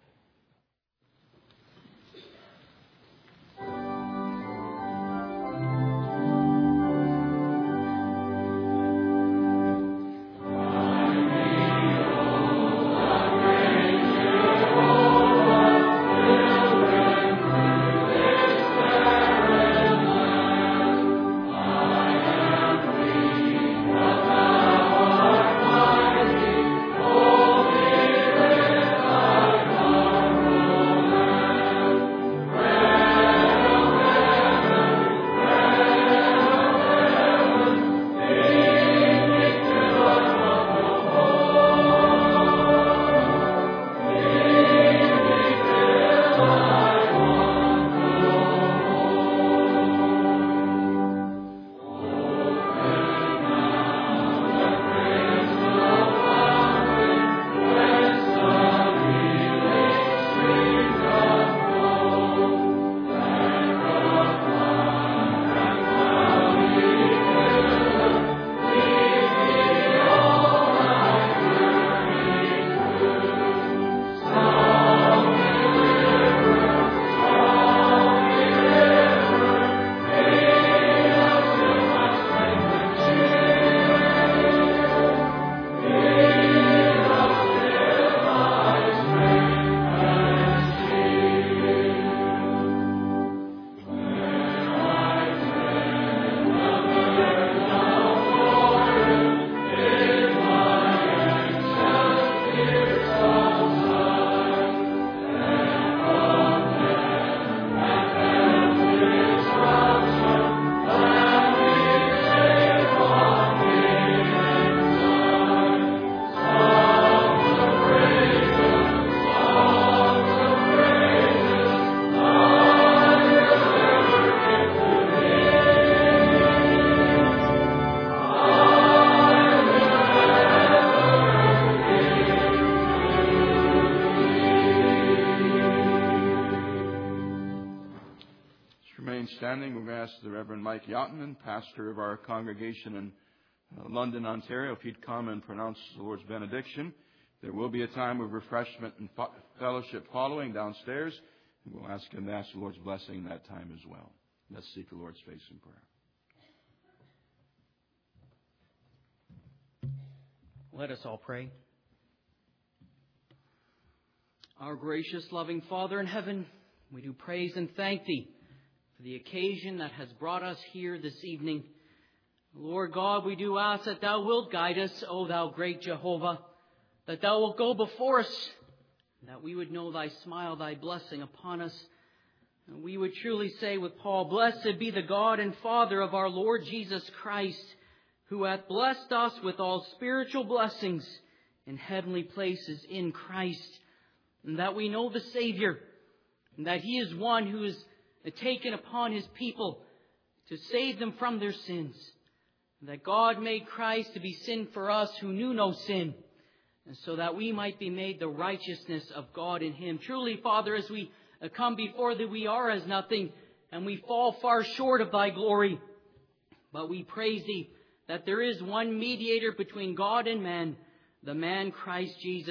Standing, we're going to ask the Reverend Mike Yotman, pastor of our congregation in London, Ontario, if he'd come and pronounce the Lord's benediction. There will be a time of refreshment and fellowship following downstairs. And we'll ask him to ask the Lord's blessing in that time as well. Let's seek the Lord's face in prayer. Let us all pray. Our gracious, loving Father in heaven, we do praise and thank Thee for the occasion that has brought us here this evening. Lord God, we do ask that Thou wilt guide us, O Thou great Jehovah, that Thou wilt go before us, that we would know Thy smile, Thy blessing upon us. And we would truly say with Paul, Blessed be the God and Father of our Lord Jesus Christ, who hath blessed us with all spiritual blessings in heavenly places in Christ, and that we know the Savior, and that He is one who is taken upon His people to save them from their sins, and that God made Christ to be sin for us who knew no sin, and so that we might be made the righteousness of God in Him. Truly, Father, as we come before Thee, we are as nothing, and we fall far short of Thy glory. But we praise Thee that there is one mediator between God and man, the man Christ Jesus,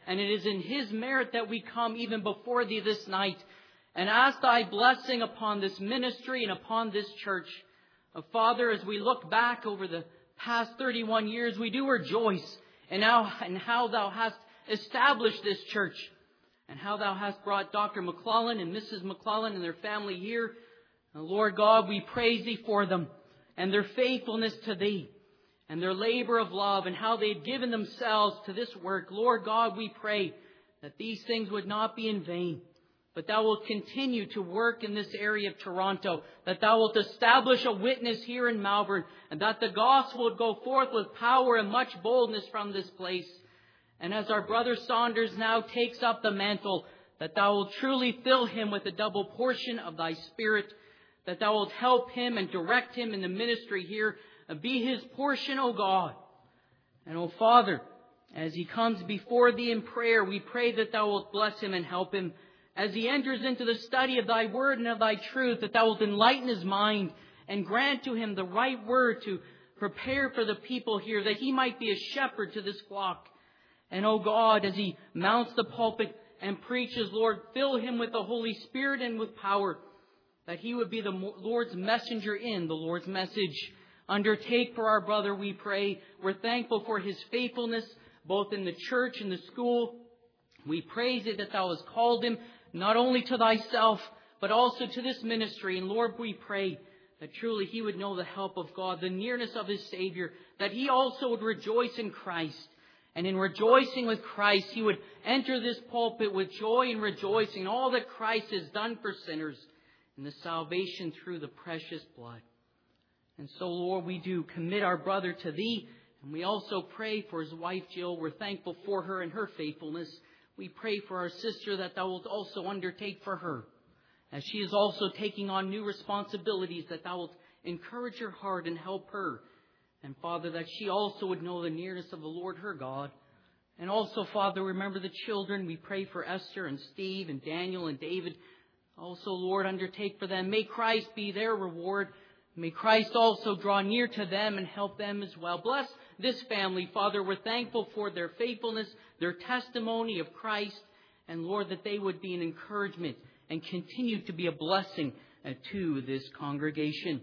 And it is in His merit that we come even before Thee this night and ask Thy blessing upon this ministry and upon this church. Father, as we look back over the past 31 years, we do rejoice in how Thou hast established this church and how Thou hast brought Dr. McClellan and Mrs. McClellan and their family here. And Lord God, we praise Thee for them and their faithfulness to Thee and their labor of love and how they've given themselves to this work. Lord God, we pray that these things would not be in vain, but Thou wilt continue to work in this area of Toronto, that Thou wilt establish a witness here in Malvern, and that the gospel would go forth with power and much boldness from this place. And as our brother Saunders now takes up the mantle, that Thou wilt truly fill him with a double portion of Thy Spirit, that Thou wilt help him and direct him in the ministry here, and be his portion, O God. And, O Father, as he comes before Thee in prayer, we pray that Thou wilt bless him and help him. As he enters into the study of Thy word and of Thy truth, that Thou wilt enlighten his mind and grant to him the right word to prepare for the people here, that he might be a shepherd to this flock. And, O God, as he mounts the pulpit and preaches, Lord, fill him with the Holy Spirit and with power, that he would be the Lord's messenger in the Lord's message. Undertake for our brother, we pray. We're thankful for his faithfulness, both in the church and the school. We praise Thee that Thou hast called him not only to Thyself, but also to this ministry. And Lord, we pray that truly he would know the help of God, the nearness of his Savior, that he also would rejoice in Christ. And in rejoicing with Christ, he would enter this pulpit with joy and rejoicing in all that Christ has done for sinners and the salvation through the precious blood. And so, Lord, we do commit our brother to Thee, and we also pray for his wife, Jill. We're thankful for her and her faithfulness. We pray for our sister that Thou wilt also undertake for her, as she is also taking on new responsibilities, that Thou wilt encourage her heart and help her. And, Father, that she also would know the nearness of the Lord her God. And also, Father, remember the children. We pray for Esther and Steve and Daniel and David. Also, Lord, undertake for them. May Christ be their reward. May Christ also draw near to them and help them as well. Bless this family, Father. We're thankful for their faithfulness, their testimony of Christ. And, Lord, that they would be an encouragement and continue to be a blessing to this congregation.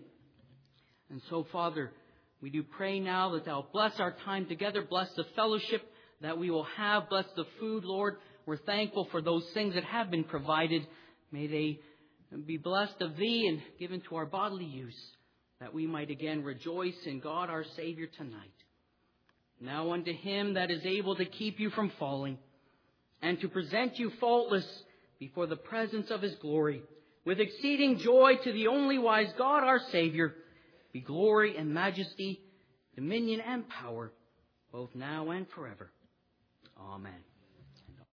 And so, Father, we do pray now that Thou bless our time together. Bless the fellowship that we will have. Bless the food, Lord. We're thankful for those things that have been provided. May they be blessed of Thee and given to our bodily use, that we might again rejoice in God our Savior tonight. Now unto Him that is able to keep you from falling, and to present you faultless before the presence of His glory, with exceeding joy, to the only wise God our Savior, be glory and majesty, dominion and power, both now and forever. Amen.